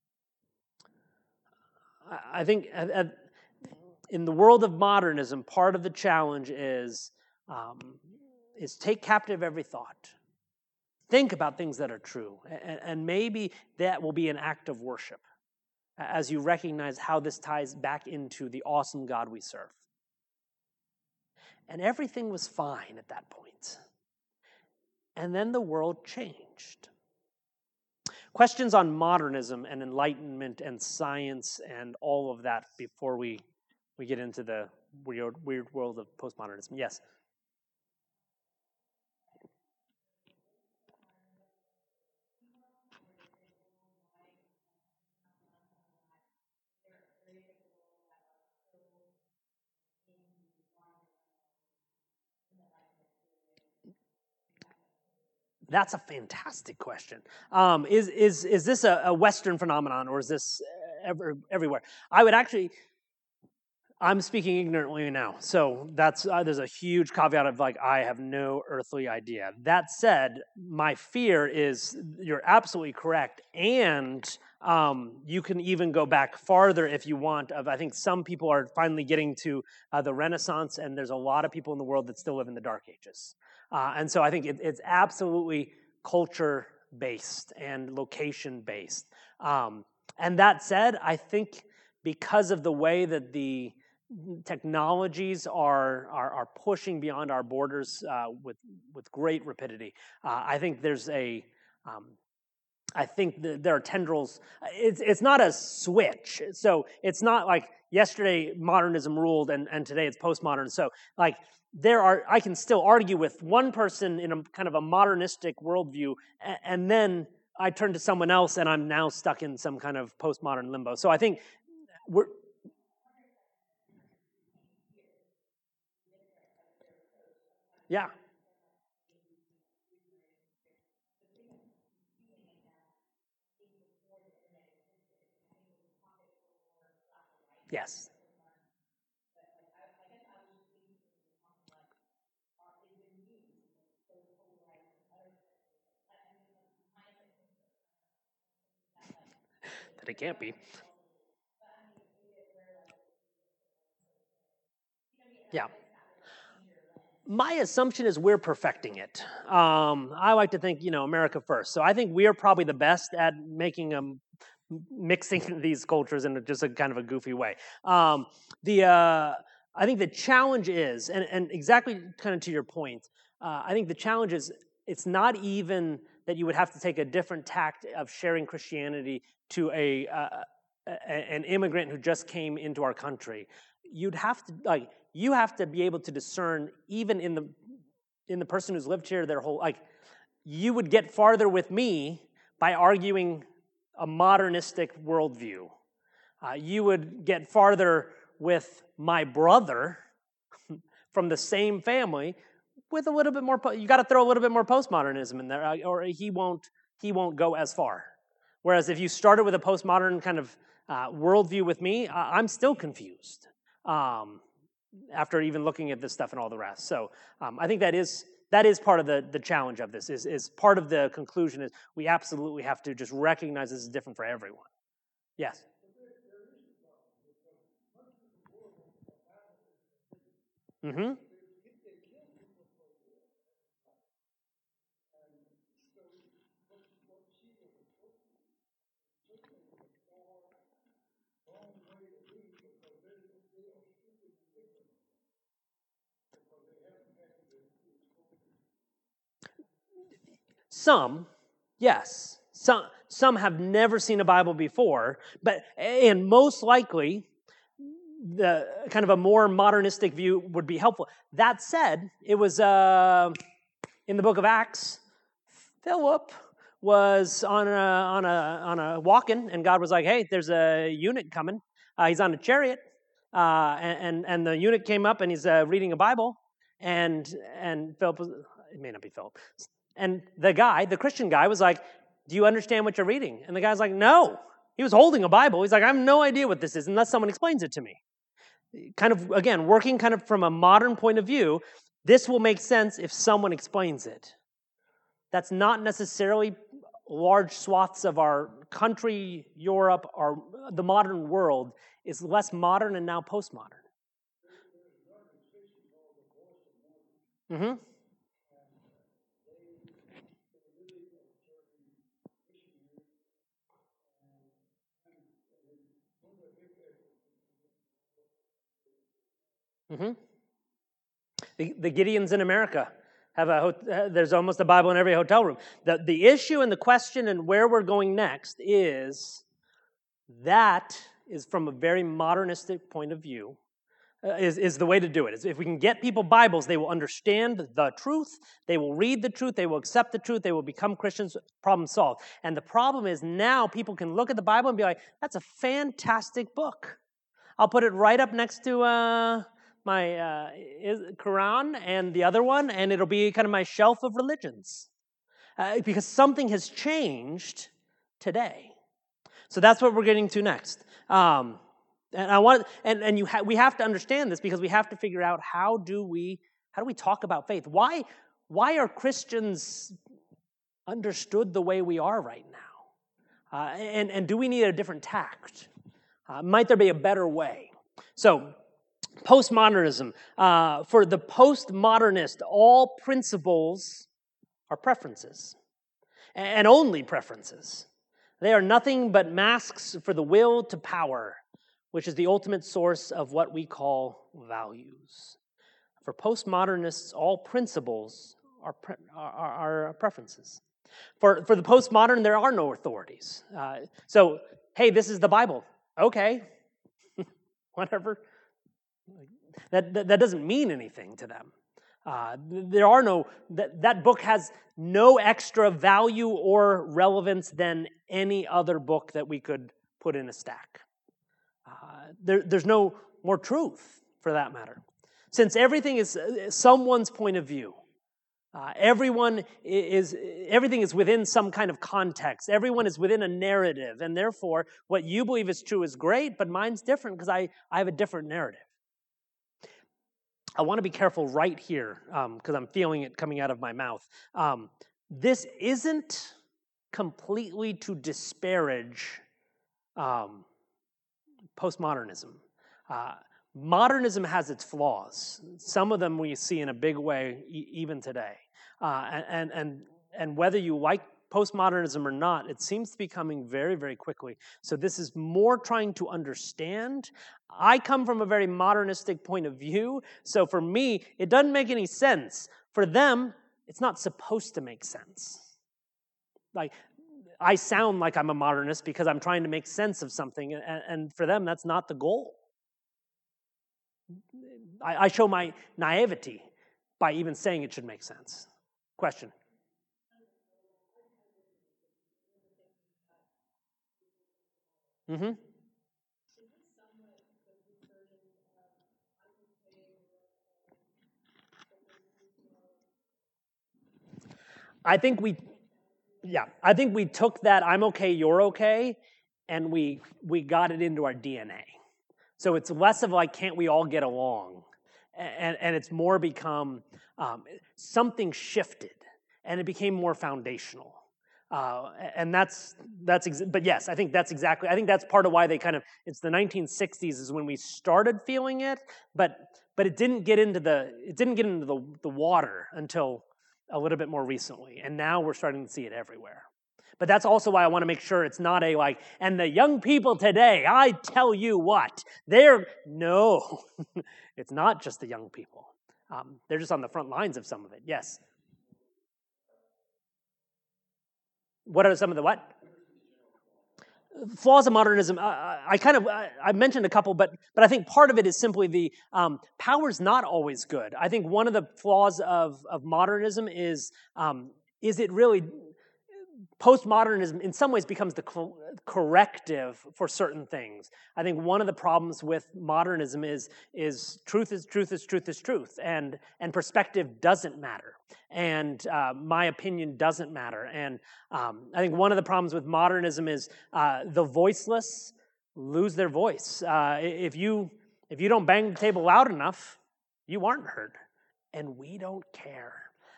I think in the world of modernism, part of the challenge is take captive every thought. Think about things that are true, and maybe that will be an act of worship as you recognize how this ties back into the awesome God we serve. And everything was fine at that point. And then the world changed. Questions on modernism and enlightenment and science and all of that before we get into the weird world of postmodernism. Yes? That's a fantastic question. Is this a Western phenomenon, or is this everywhere? I'm speaking ignorantly now, so that's there's a huge caveat of I have no earthly idea. That said, my fear is you're absolutely correct, and you can even go back farther if you want. I think some people are finally getting to the Renaissance, and there's a lot of people in the world that still live in the Dark Ages. And so I think it's absolutely culture-based and location-based. And that said, I think because of the way that the technologies are pushing beyond our borders with great rapidity, I think there's I think there are tendrils. It's not a switch. So it's not like yesterday modernism ruled and today it's postmodern. So I can still argue with one person in a kind of a modernistic worldview, and then I turn to someone else and I'm now stuck in some kind of postmodern limbo. So I think yeah. Yes. That it can't be. Yeah. My assumption is we're perfecting it. I like to think, America first. So I think we are probably the best at mixing these cultures in just a kind of a goofy way. I think the challenge is, and exactly kind of to your point, I think the challenge is it's not even that you would have to take a different tact of sharing Christianity to an immigrant who just came into our country. You have to be able to discern even in the person who's lived here their whole you would get farther with me by arguing a modernistic worldview. You would get farther with my brother from the same family with a little bit more. You got to throw a little bit more postmodernism in there, or he won't go as far. Whereas if you started with a postmodern kind of worldview with me, I'm still confused after even looking at this stuff and all the rest. So I think that is part of the challenge of this. Is part of the conclusion is we absolutely have to just recognize this is different for everyone. Yes. Mm-hmm. Some, yes. Some have never seen a Bible before, and most likely, the kind of a more modernistic view would be helpful. That said, it was in the book of Acts, Philip was on a walking, and God was like, "Hey, there's a eunuch coming. He's on a chariot, and the eunuch came up and he's reading a Bible, and Philip was, it may not be Philip, and the Christian guy was like, do you understand what you're reading? And the guy's like, no. He was holding a Bible. He's like, I have no idea what this is unless someone explains it to me. Kind of, again, working kind of from a modern point of view, this will make sense if someone explains it. That's not necessarily large swaths of our country, Europe, or the modern world is less modern and now postmodern. Mm-hmm. Mm-hmm. The Gideons in America have there's almost a Bible in every hotel room. The issue and the question and where we're going next is from a very modernistic point of view, is the way to do it. If we can get people Bibles, they will understand the truth, they will read the truth, they will accept the truth, they will become Christians, problem solved. And the problem is now people can look at the Bible and be like, that's a fantastic book. I'll put it right up next to my Quran and the other one, and it'll be kind of my shelf of religions. Because something has changed today. So that's what we're getting to next. We have to understand this because we have to figure out how do we talk about faith? Why are Christians understood the way we are right now? And do we need a different tact? Might there be a better way? So, postmodernism. For the postmodernist, all principles are preferences, and only preferences. They are nothing but masks for the will to power, which is the ultimate source of what we call values. For postmodernists, all principles are preferences. For the postmodern, there are no authorities. So, hey, this is the Bible. Okay, whatever. That doesn't mean anything to them. That book has no extra value or relevance than any other book that we could put in a stack. There's no more truth for that matter. Since everything is someone's point of view, everything is within some kind of context. Everyone is within a narrative, and therefore, what you believe is true is great, but mine's different because I have a different narrative. I want to be careful right here because I'm feeling it coming out of my mouth. This isn't completely to disparage postmodernism. Modernism has its flaws. Some of them we see in a big way even today. And whether you like postmodernism or not, it seems to be coming very, very quickly. So this is more trying to understand. I come from a very modernistic point of view, so for me, it doesn't make any sense. For them, it's not supposed to make sense. Like, I sound like I'm a modernist because I'm trying to make sense of something, and for them, that's not the goal. I show my naivety by even saying it should make sense. Question? Mm-hmm. I think we took that I'm okay, you're okay, and we got it into our DNA. So it's less of like, can't we all get along? And it's more become something shifted, and it became more foundational. And but yes, I think that's part of why they it's the 1960s is when we started feeling it, but it didn't get into the water until a little bit more recently, and now we're starting to see it everywhere. But that's also why I want to make sure it's not and the young people today, I tell you what, no, it's not just the young people. They're just on the front lines of some of it, yes. What are some of the what? Flaws of modernism, I mentioned a couple, but I think part of it is simply the power's not always good. I think one of the flaws of modernism is it really, postmodernism in some ways becomes the corrective for certain things. I think one of the problems with modernism is truth is truth is truth is truth, and perspective doesn't matter, and my opinion doesn't matter. And I think one of the problems with modernism is the voiceless lose their voice. If you don't bang the table loud enough, you aren't heard, and we don't care.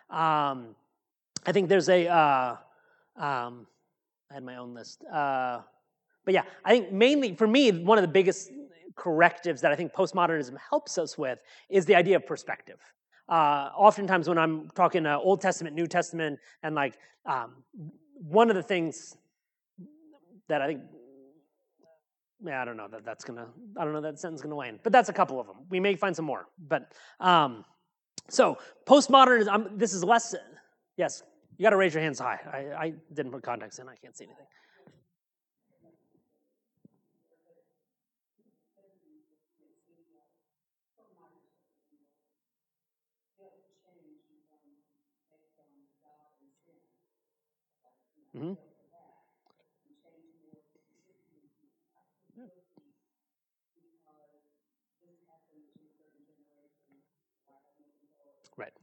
I think there's I had my own list. But yeah, I think mainly, for me, one of the biggest correctives that I think postmodernism helps us with is the idea of perspective. Oftentimes when I'm talking Old Testament, New Testament, and one of the things that I think, I don't know that sentence gonna land, but that's a couple of them. We may find some more, but so postmodernism. This is less. Yes, you got to raise your hands high. I didn't put context in. I can't see anything. Mm-hmm. Right.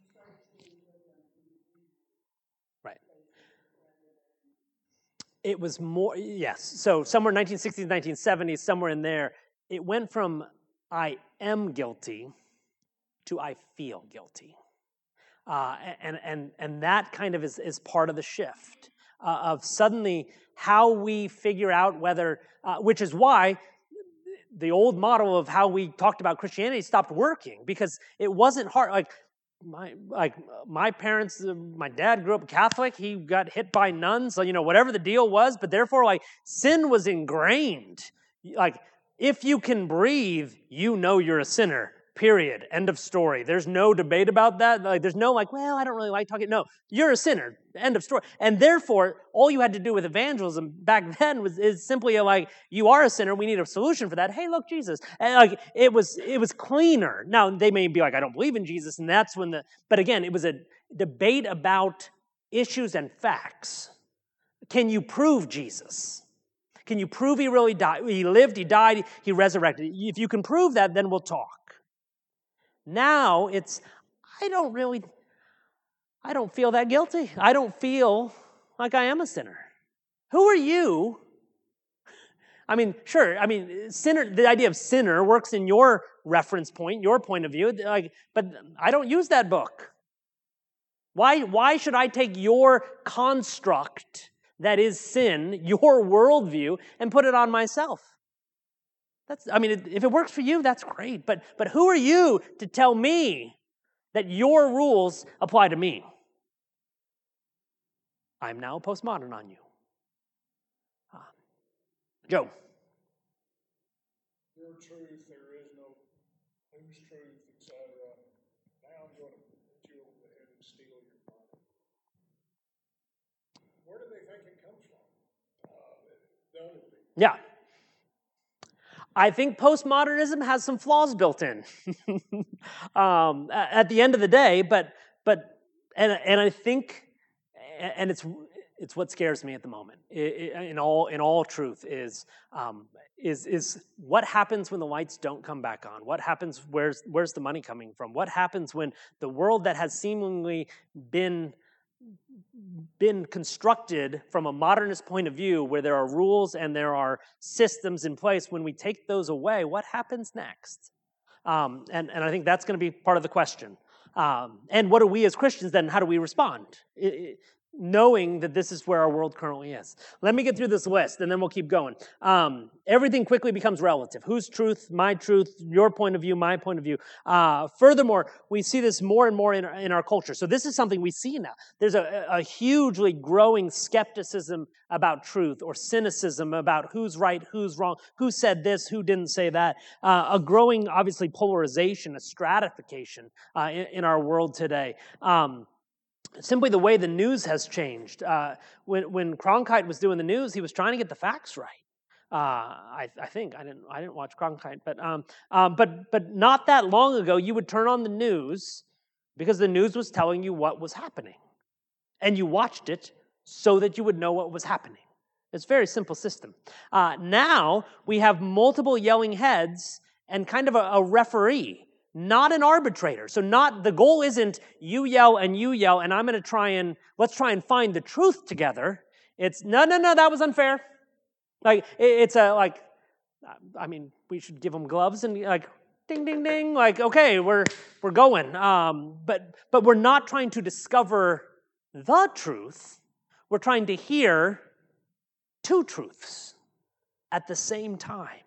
Right. It was more, yes. So somewhere 1960s, 1970s, somewhere in there, it went from I am guilty to I feel guilty. And that kind of is part of the shift of suddenly how we figure out whether, which is why the old model of how we talked about Christianity stopped working, because it wasn't hard. My parents, my dad grew up Catholic. He got hit by nuns, so whatever the deal was. But therefore, sin was ingrained. If you can breathe, you're a sinner. Period. End of story. There's no debate about that. There's no well, I don't really like talking. No, you're a sinner. End of story. And therefore, all you had to do with evangelism back then is simply you are a sinner. We need a solution for that. Hey, look, Jesus. And it was cleaner. Now they may be I don't believe in Jesus, and that's when but again, it was a debate about issues and facts. Can you prove Jesus? Can you prove he really died? He lived, he died, he resurrected. If you can prove that, then we'll talk. Now it's, I don't feel that guilty. I don't feel like I am a sinner. Who are you? Sure, sinner, the idea of sinner works in your reference point, your point of view, but I don't use that book. Why should I take your construct that is sin, your worldview, and put it on myself? If it works for you, that's great. But who are you to tell me that your rules apply to me? I'm now postmodern on you. Joe. Your truth, there is no whose truth, etc. Now I'm going to put you over the head and steal your money. Where do they think it comes from? The other people. Yeah. I think postmodernism has some flaws built in at the end of the day, but I think, and it's what scares me at the moment. In all truth is what happens when the lights don't come back on? What happens? Where's the money coming from? What happens when the world that has seemingly been constructed from a modernist point of view, where there are rules and there are systems in place, when we take those away, what happens next? And I think that's going to be part of the question. And what do we as Christians then, how do we respond? Knowing that this is where our world currently is. Let me get through this list, and then we'll keep going. Everything quickly becomes relative. Whose truth? My truth. Your point of view. My point of view. Furthermore, we see this more and more in our culture. So this is something we see now. There's a hugely growing skepticism about truth, or cynicism about who's right, who's wrong, who said this, who didn't say that. A growing, obviously, polarization, a stratification in our world today. Simply the way the news has changed. When Cronkite was doing the news, he was trying to get the facts right. I think I didn't watch Cronkite, but not that long ago, you would turn on the news because the news was telling you what was happening, and you watched it so that you would know what was happening. It's a very simple system. Now we have multiple yelling heads and kind of a referee, not an arbitrator. So the goal isn't you yell and I'm going to let's try and find the truth together. It's no, that was unfair. We should give them gloves and ding, ding, ding. Okay, we're going. But we're not trying to discover the truth. We're trying to hear two truths at the same time.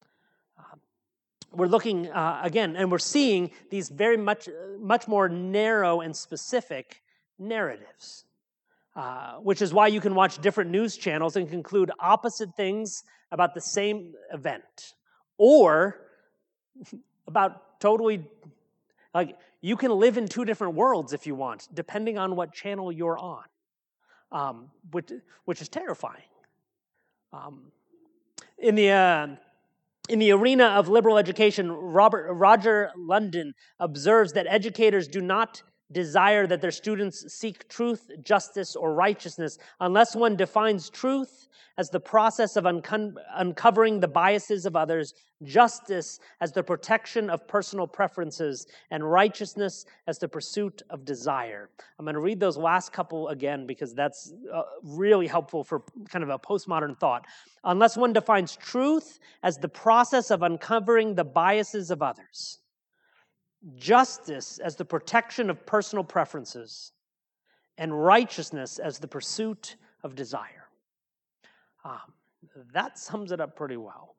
We're looking again, and we're seeing these very much more narrow and specific narratives, which is why you can watch different news channels and conclude opposite things about the same event, or about totally, you can live in two different worlds if you want, depending on what channel you're on, which is terrifying. In the arena of liberal education, Roger London observes that educators do not desire that their students seek truth, justice, or righteousness unless one defines truth as the process of uncovering the biases of others, justice as the protection of personal preferences, and righteousness as the pursuit of desire. I'm going to read those last couple again because that's really helpful for kind of a postmodern thought. Unless one defines truth as the process of uncovering the biases of others, justice as the protection of personal preferences, and righteousness as the pursuit of desire. That sums it up pretty well.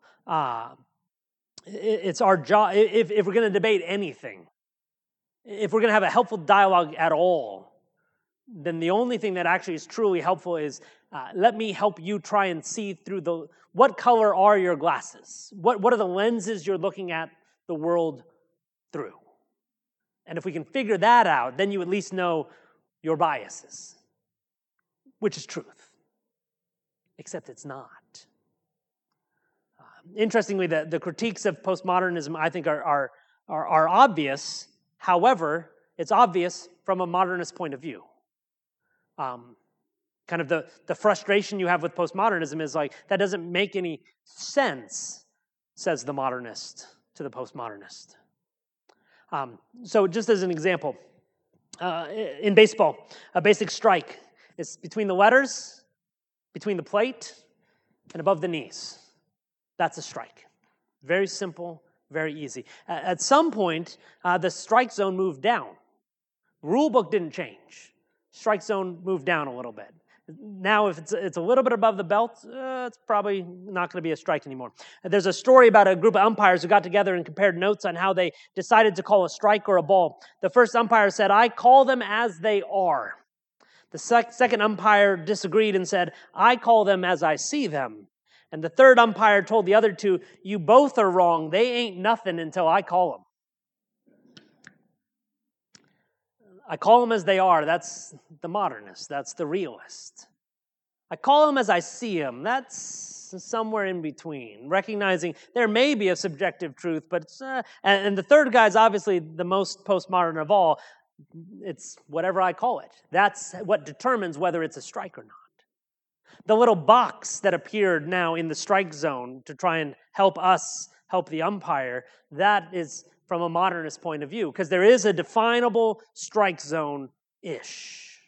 It's our job, if we're going to debate anything, if we're going to have a helpful dialogue at all, then the only thing that actually is truly helpful is let me help you try and see through what color are your glasses? What are the lenses you're looking at the world through? And if we can figure that out, then you at least know your biases, which is truth. Except it's not. Interestingly, the critiques of postmodernism, I think, are obvious. However, it's obvious from a modernist point of view. Kind of the frustration you have with postmodernism is that doesn't make any sense, says the modernist to the postmodernist. So just as an example, in baseball, a basic strike is between the letters, between the plate, and above the knees. That's a strike. Very simple, very easy. At some point, the strike zone moved down. The rule book didn't change. Strike zone moved down a little bit. Now, if it's a little bit above the belt, it's probably not going to be a strike anymore. There's a story about a group of umpires who got together and compared notes on how they decided to call a strike or a ball. The first umpire said, "I call them as they are." The second umpire disagreed and said, "I call them as I see them." And the third umpire told the other two, "You both are wrong. They ain't nothing until I call them." I call them as they are. That's the modernist. That's the realist. I call them as I see them. That's somewhere in between, recognizing there may be a subjective truth, but and the third guy's obviously the most postmodern of all. It's whatever I call it. That's what determines whether it's a strike or not. The little box that appeared now in the strike zone to try and help the umpire, that is from a modernist point of view, because there is a definable strike zone-ish.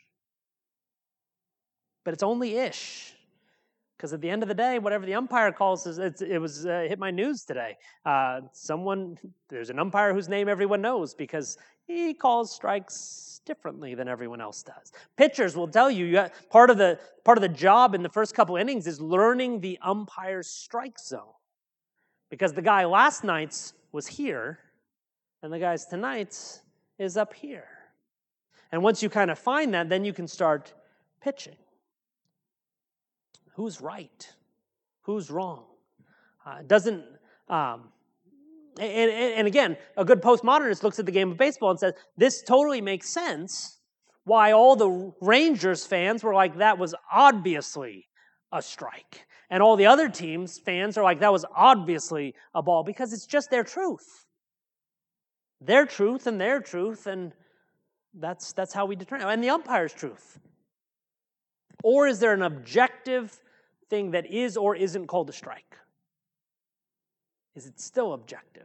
But it's only ish. Because at the end of the day, whatever the umpire calls, it was hit my news today. There's an umpire whose name everyone knows because he calls strikes differently than everyone else does. Pitchers will tell you, part of the job in the first couple innings is learning the umpire's strike zone. Because the guy last night's was here, and the guy's tonight's is up here. And once you kind of find that, then you can start pitching. Who's right? Who's wrong? And again, a good postmodernist looks at the game of baseball and says, this totally makes sense why all the Rangers fans were like, that was obviously a strike. And all the other teams' fans are like, that was obviously a ball, because it's just their truth. Their truth, and that's how we determine. And the umpire's truth. Or is there an objective thing that is or isn't called a strike? Is it still objective?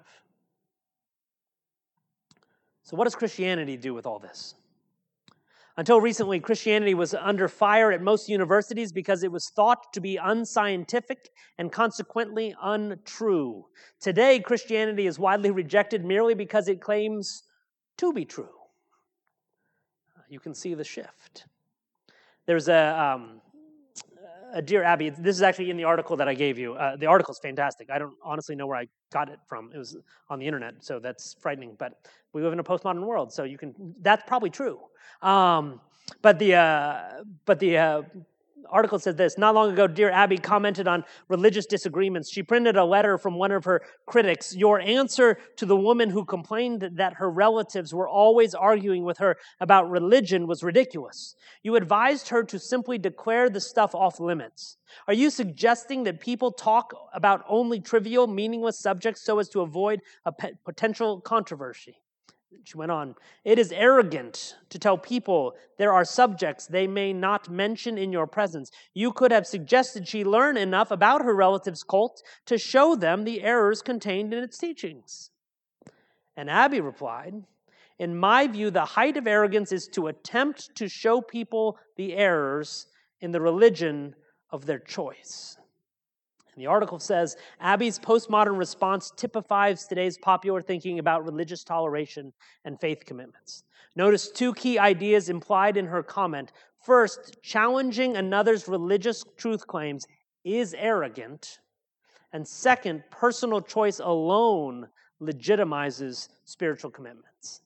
So what does Christianity do with all this? Until recently, Christianity was under fire at most universities because it was thought to be unscientific and consequently untrue. Today, Christianity is widely rejected merely because it claims to be true. You can see the shift. There's a Dear Abby, this is actually in the article that I gave you. The article's fantastic. I don't honestly know where I got it from. It was on the internet, so that's frightening. But we live in a postmodern world, so that's probably true. But the article said this: not long ago, Dear Abby commented on religious disagreements. She printed a letter from one of her critics. Your answer to the woman who complained that her relatives were always arguing with her about religion was ridiculous. You advised her to simply declare the stuff off limits. Are you suggesting that people talk about only trivial, meaningless subjects so as to avoid a potential controversy? She went on, it is arrogant to tell people there are subjects they may not mention in your presence. You could have suggested she learn enough about her relative's cult to show them the errors contained in its teachings. And Abby replied, in my view, the height of arrogance is to attempt to show people the errors in the religion of their choice. The article says, Abby's postmodern response typifies today's popular thinking about religious toleration and faith commitments. Notice two key ideas implied in her comment. First, challenging another's religious truth claims is arrogant. And second, personal choice alone legitimizes spiritual commitments.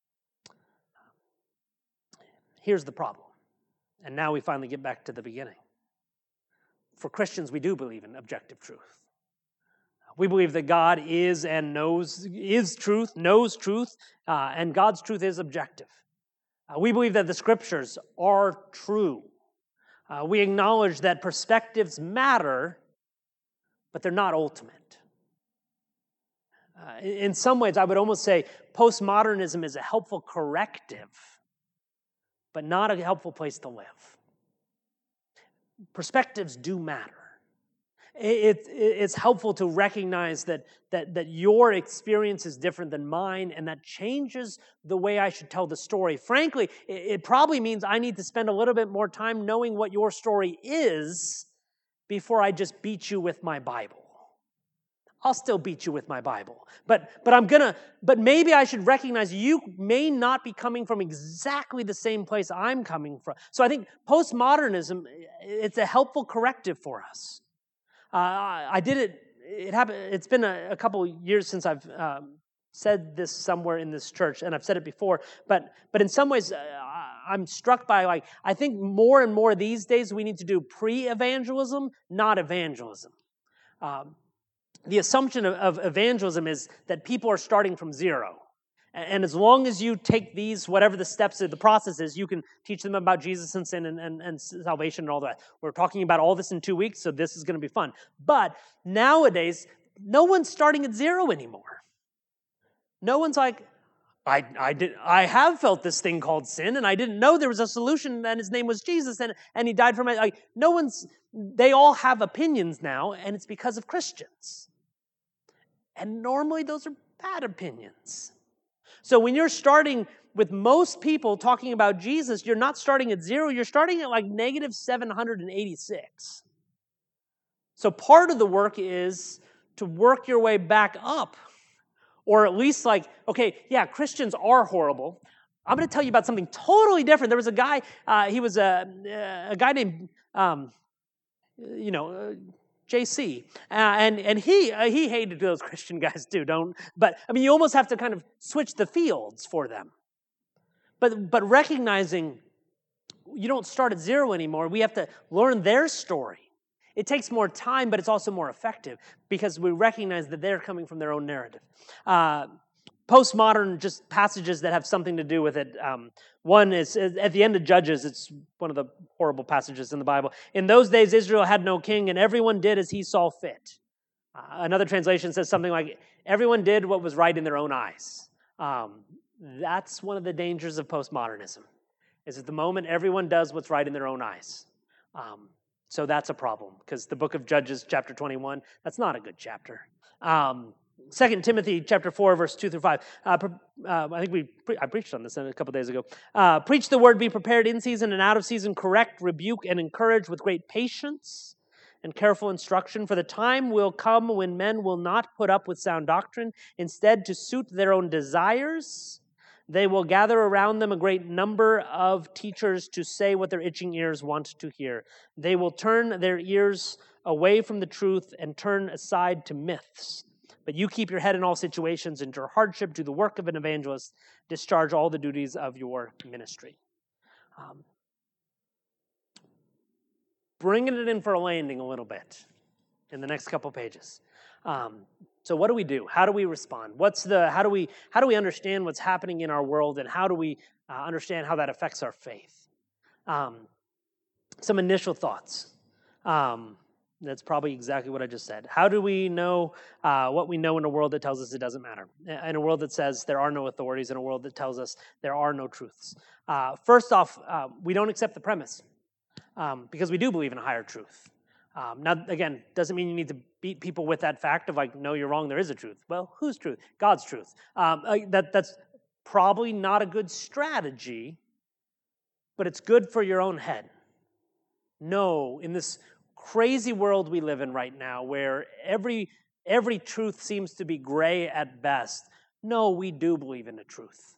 Here's the problem. And now we finally get back to the beginning. For Christians, we do believe in objective truth. We believe that God is truth, knows truth, and God's truth is objective. We believe that the Scriptures are true. We acknowledge that perspectives matter, but they're not ultimate. In some ways, I would almost say postmodernism is a helpful corrective, but not a helpful place to live. Perspectives do matter. It's helpful to recognize that your experience is different than mine, and that changes the way I should tell the story. Frankly, it probably means I need to spend a little bit more time knowing what your story is before I just beat you with my Bible. I'll still beat you with my Bible. But maybe I should recognize you may not be coming from exactly the same place I'm coming from. So I think postmodernism, it's a helpful corrective for us. I did it. It happened. It's been a couple years since I've said this somewhere in this church, and I've said it before. But in some ways, I'm struck by I think more and more these days we need to do pre-evangelism, not evangelism. The assumption of evangelism is that people are starting from zero. And as long as you take these, whatever the steps of the process is, you can teach them about Jesus and sin and salvation and all that. We're talking about all this in 2 weeks, so this is going to be fun. But nowadays, no one's starting at zero anymore. No one's like, I have felt this thing called sin, and I didn't know there was a solution, and his name was Jesus, and he died for my... They all have opinions now, and it's because of Christians. And normally those are bad opinions. So when you're starting with most people talking about Jesus, you're not starting at zero, you're starting at negative 786. So part of the work is to work your way back up. Or at least Christians are horrible. I'm going to tell you about something totally different. There was a guy, he was a guy named, JC, and he hated those Christian guys too. You almost have to kind of switch the fields for them. But recognizing you don't start at zero anymore, we have to learn their story. It takes more time, but it's also more effective because we recognize that they're coming from their own narrative. Postmodern, just passages that have something to do with it. One is at the end of Judges. It's one of the horrible passages in the Bible. In those days, Israel had no king, and everyone did as he saw fit. Another translation says something like, everyone did what was right in their own eyes. That's one of the dangers of postmodernism, is at the moment everyone does what's right in their own eyes. So that's a problem, because the book of Judges, chapter 21, that's not a good chapter. 2 Timothy chapter 4, verse 2 through 5. I think I preached on this a couple days ago. Preach the word, be prepared in season and out of season, correct, rebuke, and encourage with great patience and careful instruction. For the time will come when men will not put up with sound doctrine. Instead, to suit their own desires, they will gather around them a great number of teachers to say what their itching ears want to hear. They will turn their ears away from the truth and turn aside to myths. But you keep your head in all situations, endure hardship, do the work of an evangelist, discharge all the duties of your ministry. Bringing it in for a landing a little bit in the next couple pages. So what do we do? How do we respond? How do we understand what's happening in our world, and how do we understand how that affects our faith? Some initial thoughts. That's probably exactly what I just said. How do we know what we know in a world that tells us it doesn't matter? In a world that says there are no authorities, in a world that tells us there are no truths. First off, we don't accept the premise because we do believe in a higher truth. Now, again, doesn't mean you need to beat people with that fact of like, no, you're wrong, there is a truth. Well, whose truth? God's truth. That's probably not a good strategy, but it's good for your own head. No, in this crazy world we live in right now, where every truth seems to be gray at best, no, we do believe in the truth.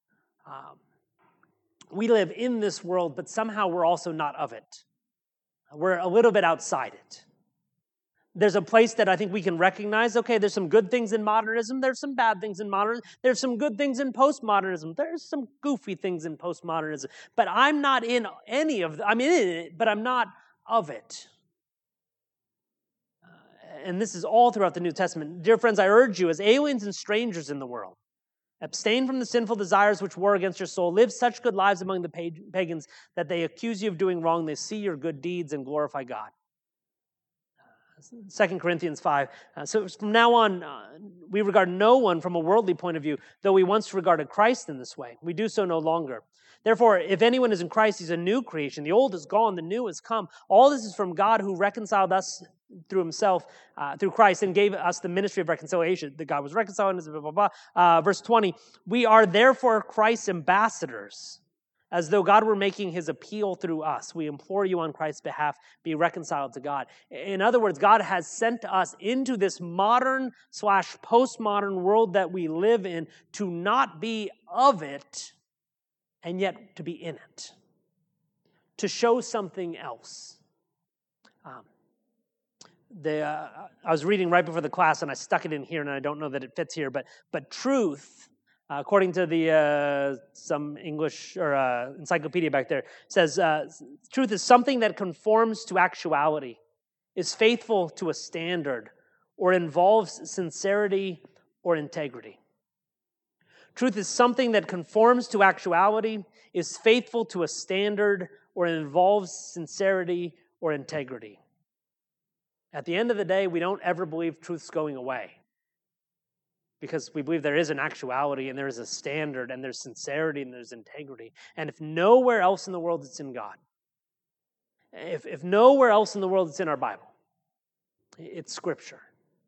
We live in this world, but somehow we're also not of it. We're a little bit outside it. There's a place that I think we can recognize, okay, there's some good things in modernism, there's some bad things in modernism, there's some good things in postmodernism, there's some goofy things in postmodernism, but I'm not in any of them. I'm in it, but I'm not of it. And this is all throughout the New Testament. Dear friends, I urge you, as aliens and strangers in the world, abstain from the sinful desires which war against your soul. Live such good lives among the pagans that they accuse you of doing wrong. They see your good deeds and glorify God. 2 Corinthians 5. So from now on, we regard no one from a worldly point of view, though we once regarded Christ in this way. We do so no longer. Therefore, if anyone is in Christ, he's a new creation. The old is gone, the new has come. All this is from God, who reconciled us through himself, through Christ, and gave us the ministry of reconciliation. That God was reconciling us, blah, blah, blah. Verse 20, we are therefore Christ's ambassadors, as though God were making his appeal through us. We implore you on Christ's behalf, be reconciled to God. In other words, God has sent us into this modern/postmodern world that we live in to not be of it, and yet to be in it, to show something else. I was reading right before the class, and I stuck it in here, and I don't know that it fits here, but truth, according to the some English or encyclopedia back there, says truth is something that conforms to actuality, is faithful to a standard, or involves sincerity or integrity. Truth is something that conforms to actuality, is faithful to a standard, or involves sincerity or integrity. At the end of the day, we don't ever believe truth's going away, because we believe there is an actuality, and there is a standard, and there's sincerity, and there's integrity. And if nowhere else in the world it's in God, if nowhere else in the world it's in our Bible, it's Scripture.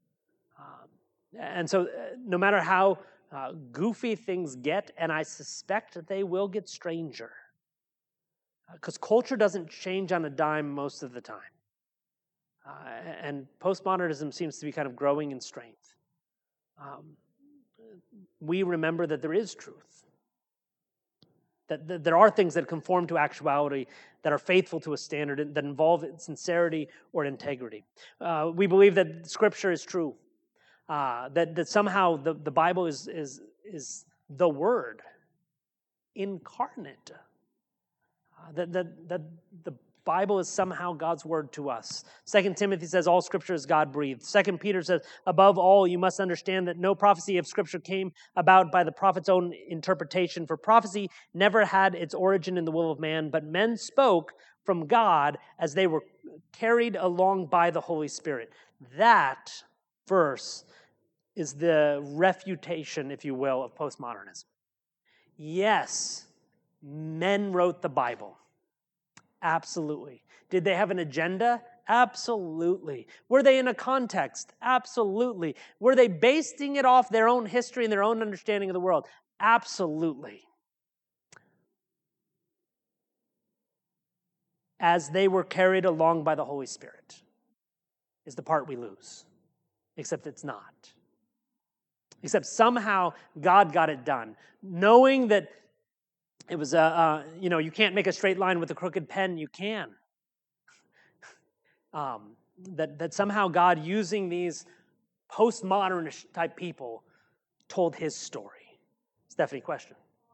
And so no matter how goofy things get, and I suspect that they will get stranger, because culture doesn't change on a dime most of the time. And postmodernism seems to be kind of growing in strength. We remember that there is truth, that there are things that conform to actuality, that are faithful to a standard, that involve sincerity or integrity. We believe that Scripture is true, that somehow the Bible is the Word incarnate, that the Bible is somehow God's word to us. 2 Timothy says all Scripture is God-breathed. 2 Peter says, above all, you must understand that no prophecy of Scripture came about by the prophet's own interpretation, for prophecy never had its origin in the will of man, but men spoke from God as they were carried along by the Holy Spirit. That verse is the refutation, if you will, of postmodernism. Yes, men wrote the Bible. Absolutely. Did they have an agenda? Absolutely. Were they in a context? Absolutely. Were they basing it off their own history and their own understanding of the world? Absolutely. As they were carried along by the Holy Spirit is the part we lose. Except it's not. Except somehow God got it done. Knowing that it was you can't make a straight line with a crooked pen, you can. That somehow God, using these postmodernist type people, told his story. Stephanie, question.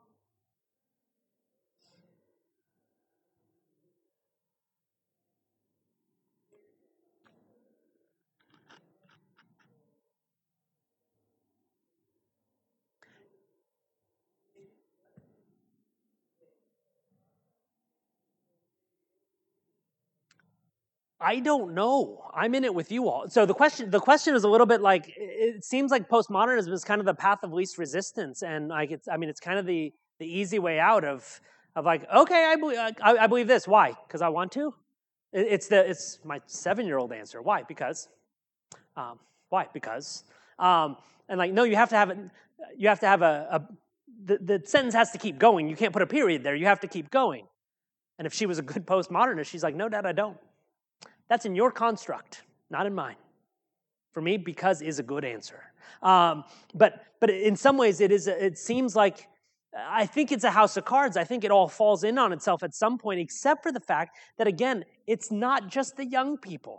I don't know. I'm in it with you all. So the question is a little bit like, it seems like postmodernism is kind of the path of least resistance, and like it's kind of the easy way out of like, okay, I believe this. Why? Because I want to. It's my 7-year-old answer. Why? Because. Why? Because. And like, no, you have to have it. You have to have the sentence has to keep going. You can't put a period there. You have to keep going. And if she was a good postmodernist, she's like, no, Dad, I don't. That's in your construct, not in mine. For me, because is a good answer. But in some ways, it seems like, I think it's a house of cards. I think it all falls in on itself at some point, except for the fact that, again, it's not just the young people.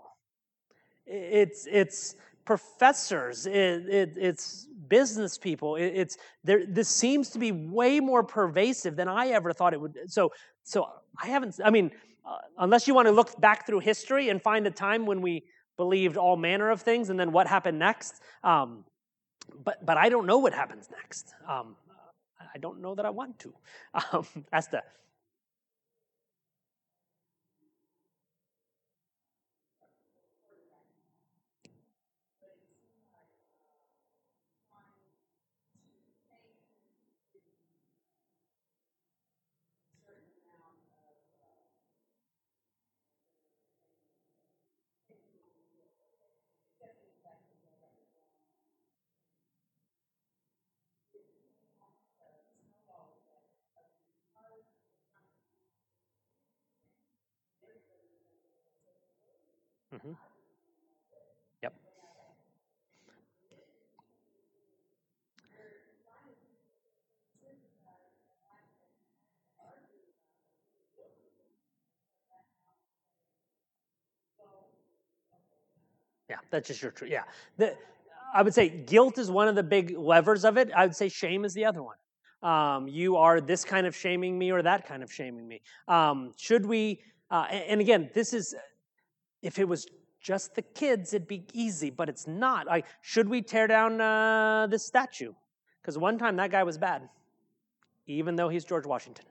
It's professors. It's business people. This seems to be way more pervasive than I ever thought it would. So I haven't. I mean, unless you want to look back through history and find a time when we believed all manner of things, and then what happened next. But I don't know what happens next. I don't know that I want to. Asta. Mm-hmm. Yep. Yeah, that's just your truth. Yeah. I would say guilt is one of the big levers of it. I would say shame is the other one. You are this kind of shaming me or that kind of shaming me. Should we, and again, this is, if it was just the kids, it'd be easy, but it's not. Like, should we tear down this statue? Because one time that guy was bad, even though he's George Washington.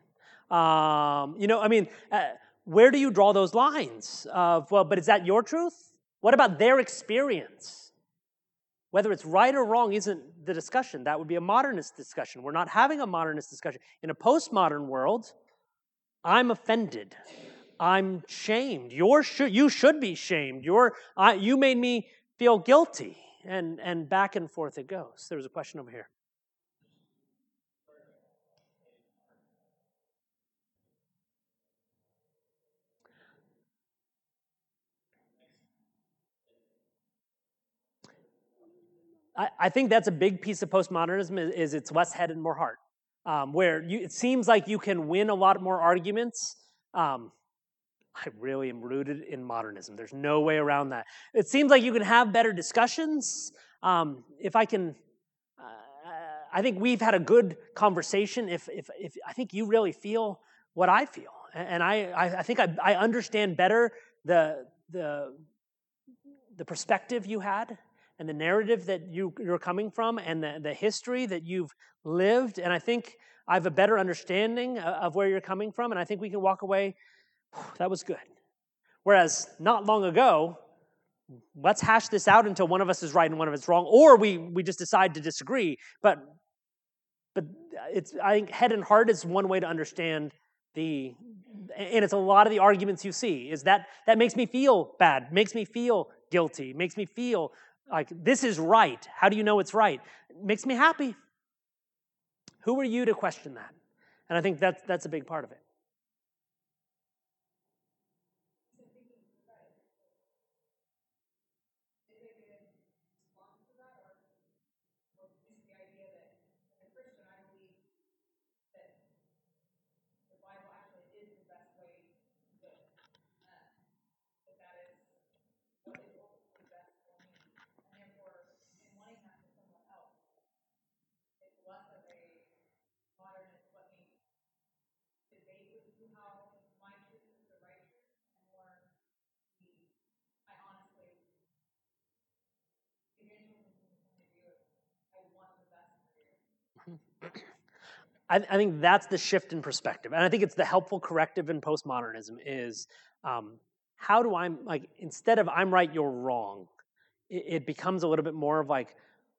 Where do you draw those lines of, well, but is that your truth? What about their experience? Whether it's right or wrong isn't the discussion. That would be a modernist discussion. We're not having a modernist discussion. In a postmodern world, I'm offended. I'm shamed. You should be shamed. You made me feel guilty. And back and forth it goes. There was a question over here. I think that's a big piece of postmodernism is it's less head and more heart. Where it seems like you can win a lot more arguments. I really am rooted in modernism. There's no way around that. It seems like you can have better discussions. If I can, I think we've had a good conversation. If I think you really feel what I feel, and I think I understand better the perspective you had, and the narrative that you're coming from, and the history that you've lived. And I think I have a better understanding of where you're coming from, and I think we can walk away, that was good. Whereas not long ago, let's hash this out until one of us is right and one of us is wrong, or we just decide to disagree. But I think head and heart is one way to understand And it's a lot of the arguments you see, is that makes me feel bad, makes me feel guilty, makes me feel like this is right. How do you know it's right? It makes me happy. Who are you to question that? And I think that's a big part of it. I think that's the shift in perspective. And I think it's the helpful corrective in postmodernism is how do I, like, instead of I'm right, you're wrong, it becomes a little bit more of like,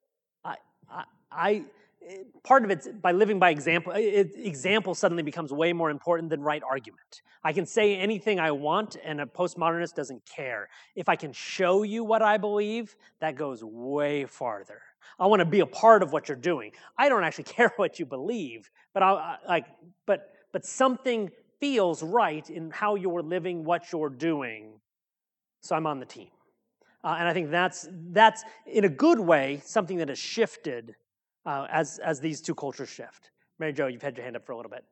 part of it's by living by example. Example suddenly becomes way more important than right argument. I can say anything I want, and a postmodernist doesn't care. If I can show you what I believe, that goes way farther. I want to be a part of what you're doing. I don't actually care what you believe, but but something feels right in how you're living, what you're doing. So I'm on the team, and I think that's in a good way something that has shifted as these two cultures shift. Mary Jo, you've had your hand up for a little bit.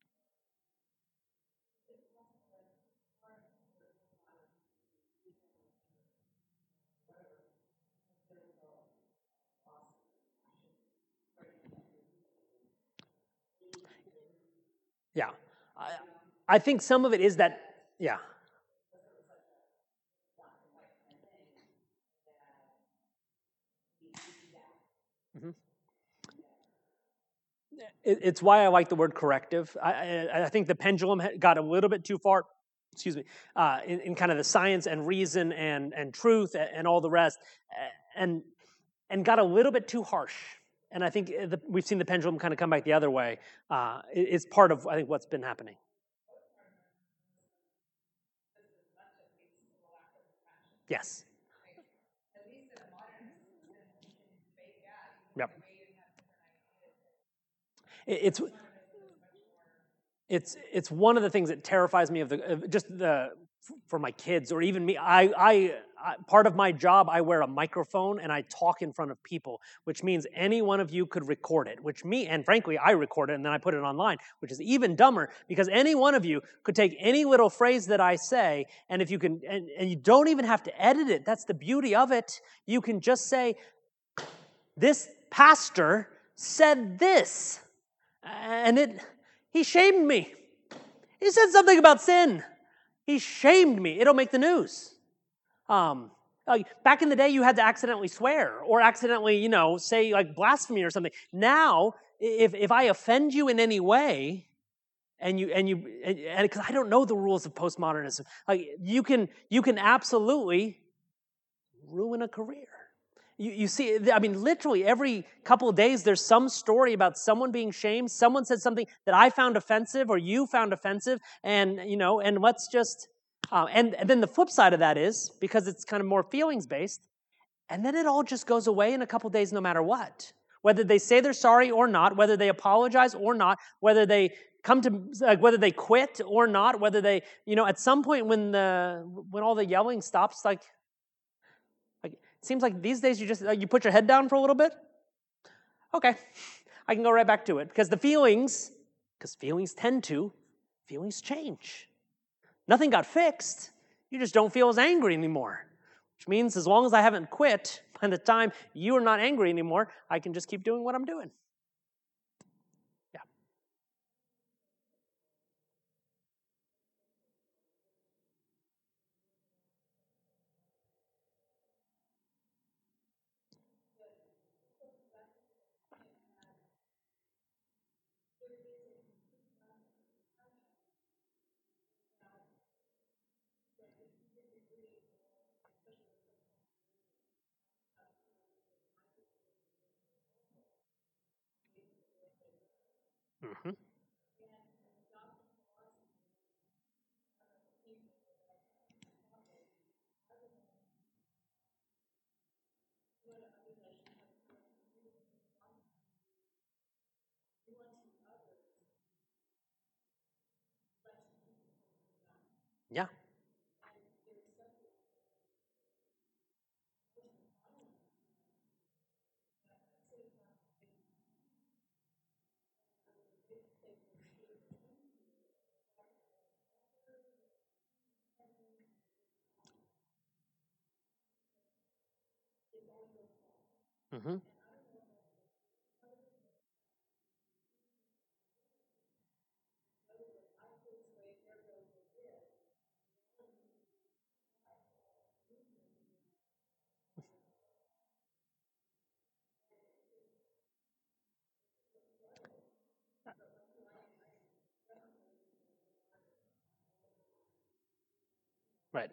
Yeah. I think some of it is that, yeah. Mm-hmm. It's why I like the word corrective. I think the pendulum got a little bit too far, excuse me, in kind of the science and reason and truth and all the rest, and got a little bit too harsh. And I think we've seen the pendulum kind of come back the other way. It's part of, I think, what's been happening. Yes. Yep. It's one of the things that terrifies me for my kids or even me. I part of my job, I wear a microphone and I talk in front of people, which means any one of you could record it, and frankly, I record it and then I put it online, which is even dumber because any one of you could take any little phrase that I say, and if you can, and you don't even have to edit it. That's the beauty of it. You can just say, this pastor said this, and he shamed me. He said something about sin. He shamed me. It'll make the news. Back in the day, you had to accidentally swear or accidentally, say like blasphemy or something. Now, if I offend you in any way, and because I don't know the rules of postmodernism, you can absolutely ruin a career. You see, I mean, literally every couple of days, there's some story about someone being shamed. Someone said something that I found offensive or you found offensive, and let's just, and then the flip side of that is, because it's kind of more feelings-based, and then it all just goes away in a couple of days no matter what. Whether they say they're sorry or not, whether they apologize or not, whether they whether they quit or not, whether they, at some point when all the yelling stops, it seems like these days you just you put your head down for a little bit. Okay, I can go right back to it because feelings change. Nothing got fixed. You just don't feel as angry anymore, which means as long as I haven't quit, by the time you are not angry anymore, I can just keep doing what I'm doing. Yeah. Mm-hmm. Yeah. Mm-hmm. Right.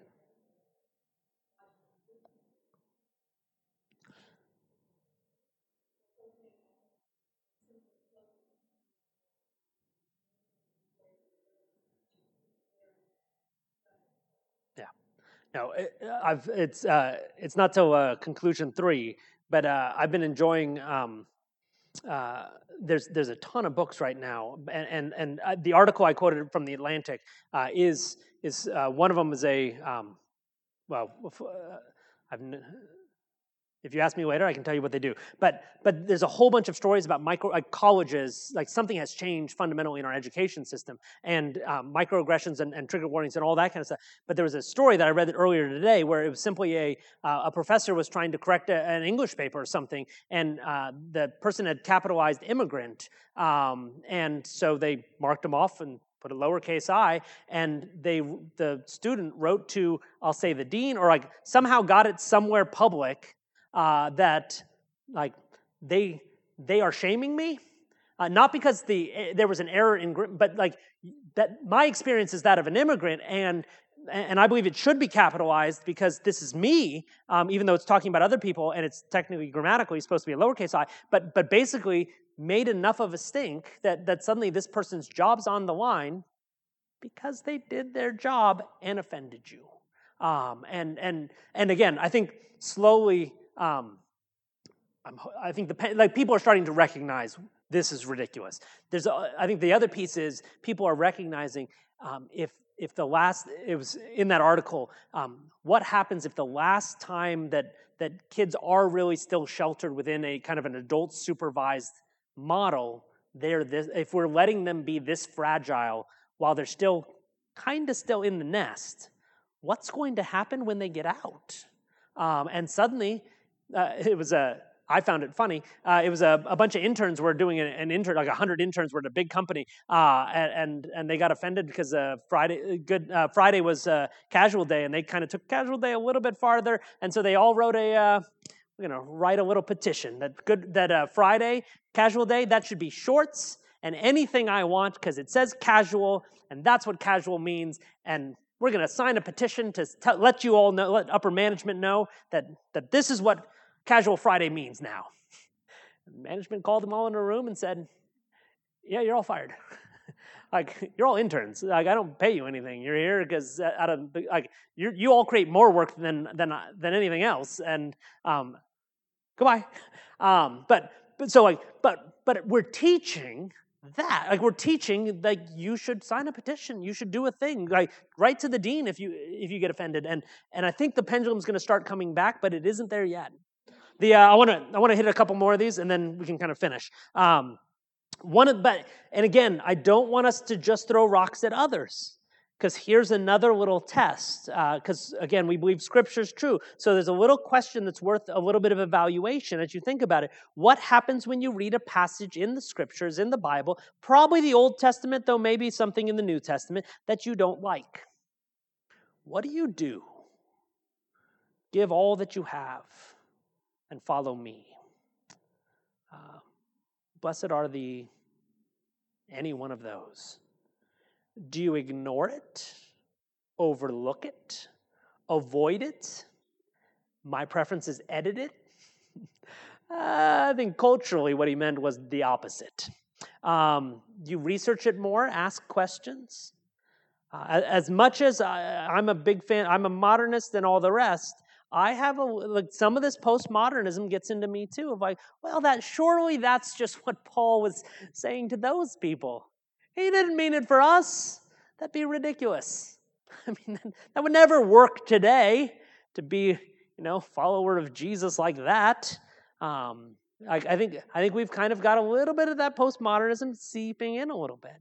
Yeah. No, it's not till conclusion 3, but I've been enjoying. Uh, there's a ton of books right now, and the article I quoted from the Atlantic is one of them is a well, I've if you ask me later, I can tell you what they do. But there's a whole bunch of stories about colleges, like something has changed fundamentally in our education system, and microaggressions and trigger warnings and all that kind of stuff. But there was a story that I read earlier today where it was simply a professor was trying to correct an English paper or something, and the person had capitalized immigrant, and so they marked him off and put a lowercase I, and the student wrote to, I'll say, the dean, or like somehow got it somewhere public, that like they are shaming me, not because there was an error in, but like that my experience is that of an immigrant, and I believe it should be capitalized because this is me, even though it's talking about other people and it's technically grammatically supposed to be a lowercase I, but basically made enough of a stink that suddenly this person's job's on the line because they did their job and offended you. And again, I think slowly, I think people are starting to recognize this is ridiculous. I think the other piece is people are recognizing if the last, it was in that article, what happens if the last time that kids are really still sheltered within a kind of an adult supervised model, if we're letting them be this fragile while they're still kind of still in the nest, what's going to happen when they get out? And suddenly, I found it funny. It was a bunch of interns were doing an intern, like 100 interns were at a big company, and they got offended because Friday was casual day, and they kind of took casual day a little bit farther, and so they all wrote write a little petition that Friday casual day that should be shorts and anything I want because it says casual, and that's what casual means, and we're going to sign a petition to let you all know, let upper management know that this is what Casual Friday means now. Management called them all in a room and said, yeah, you're all fired. Like, you're all interns. Like, I don't pay you anything. You're here because you all create more work than anything else. And goodbye. But we're teaching that, like, we're teaching like you should sign a petition, you should do a thing, like write to the dean if you get offended, and I think the pendulum's going to start coming back, but it isn't there yet. I want to hit a couple more of these, and then we can kind of finish. And again, I don't want us to just throw rocks at others. Because here's another little test, because again, we believe Scripture's true. So there's a little question that's worth a little bit of evaluation as you think about it. What happens when you read a passage in the Scriptures, in the Bible, probably the Old Testament, though maybe something in the New Testament, that you don't like? What do? Give all that you have and follow me. Blessed are any one of those. Do you ignore it, overlook it, avoid it? My preference is edit it. I think culturally what he meant was the opposite. You research it more, ask questions. As much as I'm a big fan, I'm a modernist and all the rest, I have some of this postmodernism gets into me too, of like, well, surely that's just what Paul was saying to those people. He didn't mean it for us. That'd be ridiculous. I mean, that would never work today to be, follower of Jesus like that. I think we've kind of got a little bit of that postmodernism seeping in a little bit.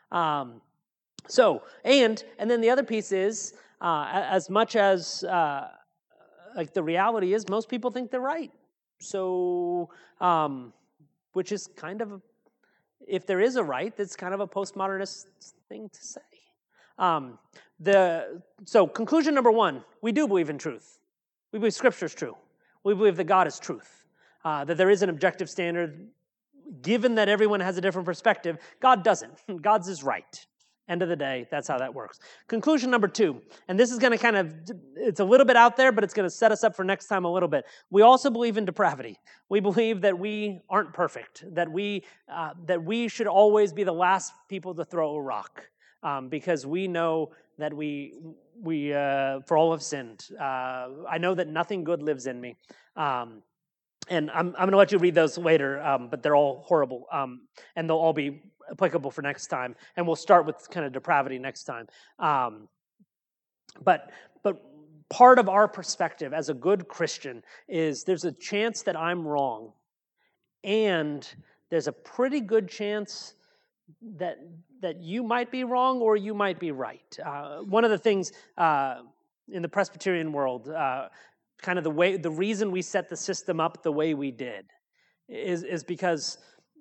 And then the other piece is, as much as the reality is, most people think they're right. So, which is kind of, if there is a right, that's kind of a postmodernist thing to say. So conclusion number one, we do believe in truth. We believe Scripture is true. We believe that God is truth. That there is an objective standard. Given that everyone has a different perspective, God doesn't. God's is right. End of the day, that's how that works. Conclusion number two, and this is going to it's a little bit out there, but it's going to set us up for next time a little bit. We also believe in depravity. We believe that we aren't perfect, that we should always be the last people to throw a rock, because we know that we for all have sinned. I know that nothing good lives in me. And I'm going to let you read those later, but they're all horrible, and they'll all be applicable for next time. And we'll start with kind of depravity next time. But part of our perspective as a good Christian is there's a chance that I'm wrong, and there's a pretty good chance that you might be wrong or you might be right. One of the things in the Presbyterian world, kind of the reason we set the system up the way we did is because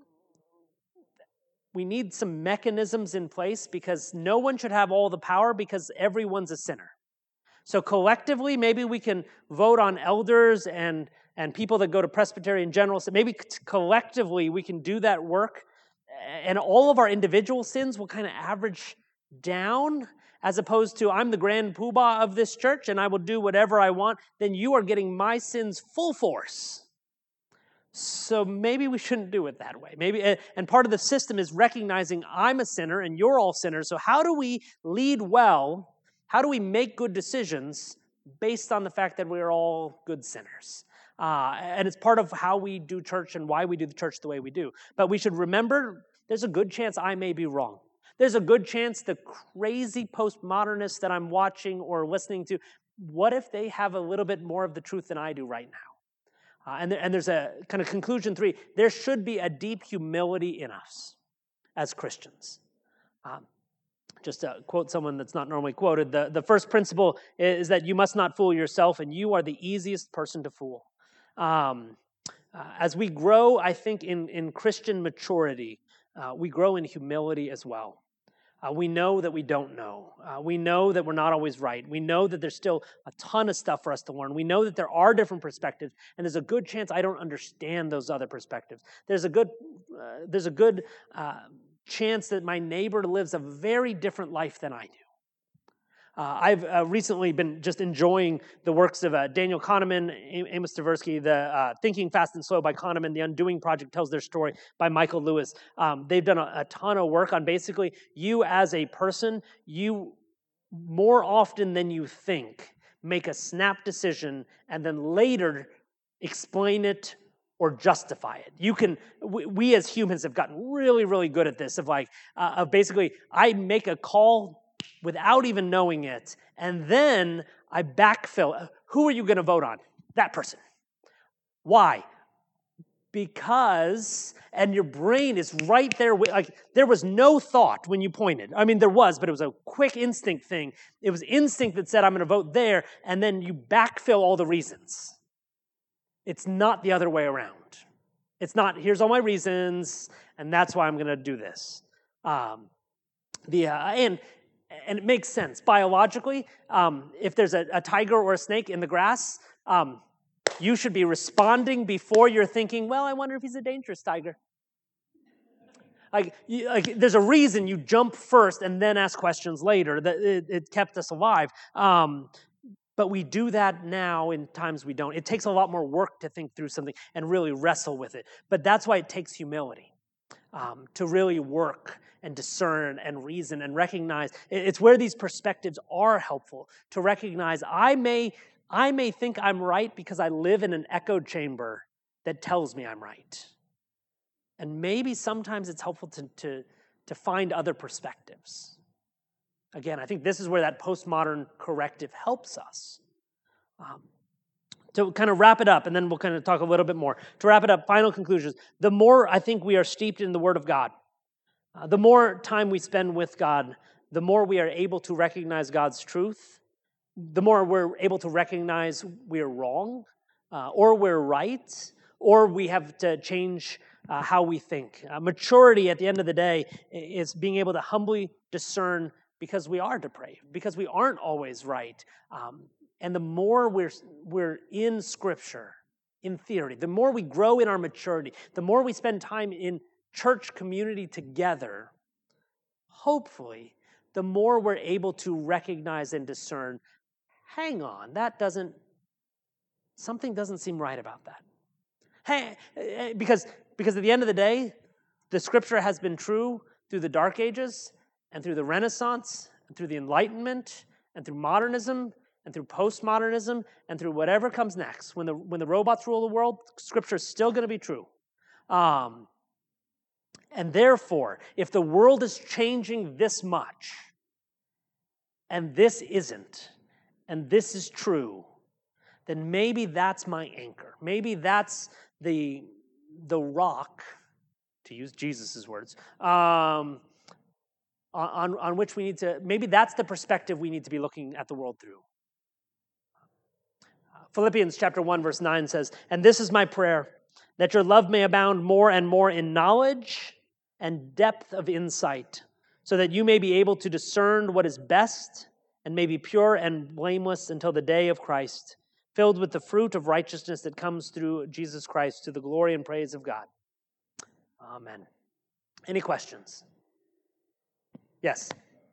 we need some mechanisms in place, because no one should have all the power, because everyone's a sinner. So collectively, maybe we can vote on elders and people that go to Presbyterian General. So maybe collectively we can do that work, and all of our individual sins will kind of average down, as opposed to I'm the grand poobah of this church and I will do whatever I want. Then you are getting my sins full force. So maybe we shouldn't do it that way. And part of the system is recognizing I'm a sinner and you're all sinners. So how do we lead well? How do we make good decisions based on the fact that we're all good sinners? And it's part of how we do church and why we do the church the way we do. But we should remember there's a good chance I may be wrong. There's a good chance the crazy postmodernists that I'm watching or listening to, what if they have a little bit more of the truth than I do right now? And there's a kind of conclusion three. There should be a deep humility in us as Christians. Just to quote someone that's not normally quoted, the first principle is that you must not fool yourself, and you are the easiest person to fool. As we grow, I think, in Christian maturity, we grow in humility as well. We know that we don't know. We know that we're not always right. We know that there's still a ton of stuff for us to learn. We know that there are different perspectives, and there's a good chance I don't understand those other perspectives. There's a good chance that my neighbor lives a very different life than I do. I've recently been just enjoying the works of Daniel Kahneman, Amos Tversky, the Thinking Fast and Slow by Kahneman, The Undoing Project tells their story by Michael Lewis. They've done a ton of work on basically you as a person, you more often than you think make a snap decision and then later explain it or justify it. We as humans have gotten really, really good at this of basically I make a call without even knowing it, and then I backfill. Who are you going to vote on? That person. Why? Because, and your brain is right there. There was no thought when you pointed. I mean, there was, but it was a quick instinct thing. It was instinct that said, I'm going to vote there, and then you backfill all the reasons. It's not the other way around. It's not, here's all my reasons, and that's why I'm going to do this. And it makes sense. Biologically, if there's a tiger or a snake in the grass, you should be responding before you're thinking, well, I wonder if he's a dangerous tiger. There's a reason you jump first and then ask questions later. That it kept us alive. But we do that now in times we don't. It takes a lot more work to think through something and really wrestle with it. But that's why it takes humility to really work and discern and reason and recognize. It's where these perspectives are helpful, to recognize I may think I'm right because I live in an echo chamber that tells me I'm right. And maybe sometimes it's helpful to find other perspectives. Again, I think this is where that postmodern corrective helps us. To kind of wrap it up, and then we'll kind of talk a little bit more. To wrap it up, final conclusions. The more I think we are steeped in the Word of God, the more time we spend with God, the more we are able to recognize God's truth, the more we're able to recognize we're wrong, or we're right, or we have to change how we think. Maturity, at the end of the day, is being able to humbly discern because we are depraved, because we aren't always right. And the more we're in Scripture, in theory, the more we grow in our maturity, the more we spend time in church community together, hopefully, the more we're able to recognize and discern, hang on, something doesn't seem right about that. Hey, because at the end of the day, the Scripture has been true through the Dark Ages and through the Renaissance and through the Enlightenment and through modernism and through postmodernism and through whatever comes next. When the robots rule the world, Scripture is still going to be true. And therefore, if the world is changing this much, and this isn't, and this is true, then maybe that's my anchor. Maybe that's the rock, to use Jesus' words, on which we need to, maybe that's the perspective we need to be looking at the world through. Philippians chapter 1, verse 9 says, "And this is my prayer, that your love may abound more and more in knowledge and depth of insight, so that you may be able to discern what is best and may be pure and blameless until the day of Christ, filled with the fruit of righteousness that comes through Jesus Christ to the glory and praise of God." Amen. Any questions? Yes.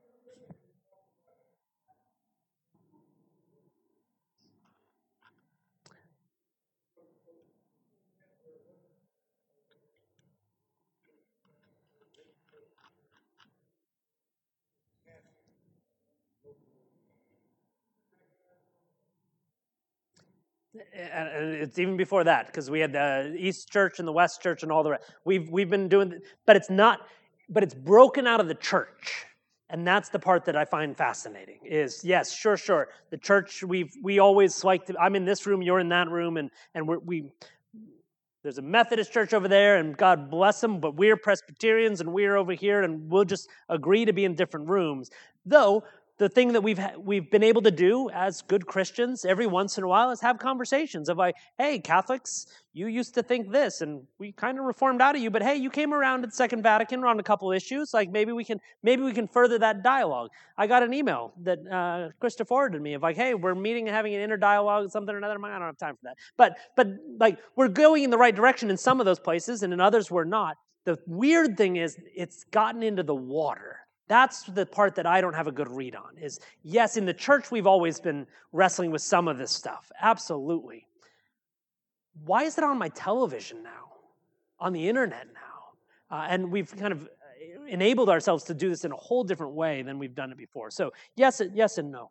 And it's even before that, because we had the East Church and the West Church and all the rest. We've been doing, but it's broken out of the church, and that's the part that I find fascinating. Is yes, sure, the church we always like to. I'm in this room, you're in that room, and we there's a Methodist church over there, and God bless them, but we're Presbyterians and we're over here, and we'll just agree to be in different rooms, though. The thing that we've been able to do as good Christians every once in a while is have conversations of like, hey, Catholics, you used to think this, and we kind of reformed out of you, but hey, you came around at the Second Vatican on a couple issues. Like maybe we can further that dialogue. I got an email that Krista forwarded me of like, hey, we're meeting and having an inner dialogue, something or another. I don't have time for that. But like we're going in the right direction in some of those places, and in others we're not. The weird thing is it's gotten into the water. That's the part that I don't have a good read on, is yes, in the church we've always been wrestling with some of this stuff. Absolutely. Why is it on my television now? On the internet now? And we've kind of enabled ourselves to do this in a whole different way than we've done it before. So yes and no.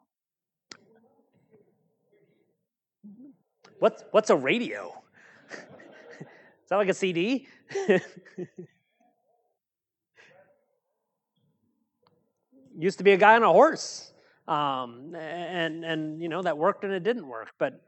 What's a radio? Is that like a CD? Used to be a guy on a horse, and you know that worked and it didn't work. But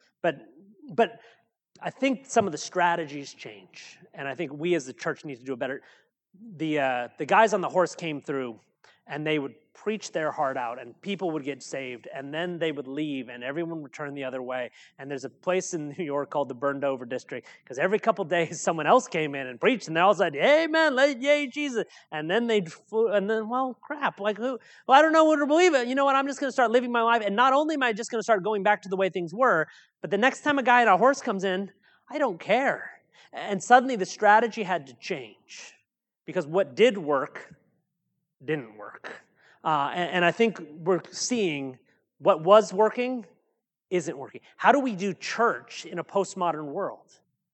I think some of the strategies change, and I think we as the church need to do a better. The guys on the horse came through, and they would preach their heart out, and people would get saved, and then they would leave, and everyone would turn the other way. And there's a place in New York called the Burned Over District, because every couple days someone else came in and preached, and they all said, "Amen, yay, Jesus." And then well, crap, like who? Well, I don't know what to believe it. You know what? I'm just going to start living my life, and not only am I just going to start going back to the way things were, but the next time a guy on a horse comes in, I don't care. And suddenly the strategy had to change, because what did work didn't work. And I think we're seeing what was working isn't working. How do we do church in a postmodern world?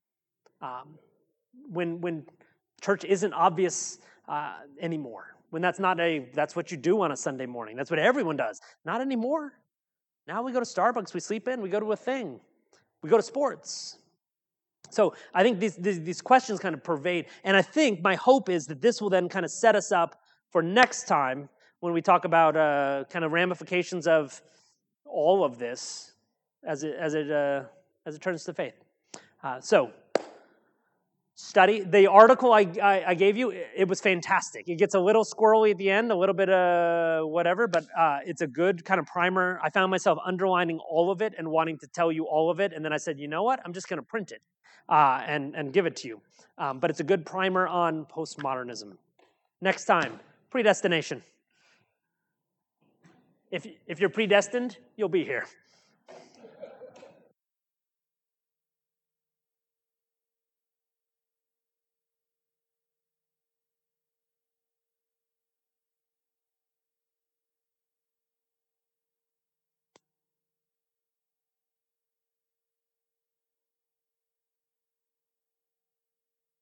When church isn't obvious anymore. When that's what you do on a Sunday morning. That's what everyone does. Not anymore. Now we go to Starbucks, we sleep in, we go to a thing. We go to sports. So I think these questions kind of pervade. And I think my hope is that this will then kind of set us up for next time when we talk about kind of ramifications of all of this as it turns to faith. So, study. The article I gave you, it was fantastic. It gets a little squirrely at the end, a little bit of whatever, but it's a good kind of primer. I found myself underlining all of it and wanting to tell you all of it, and then I said, you know what? I'm just going to print it and give it to you. But it's a good primer on postmodernism. Next time, predestination. If you're predestined, you'll be here.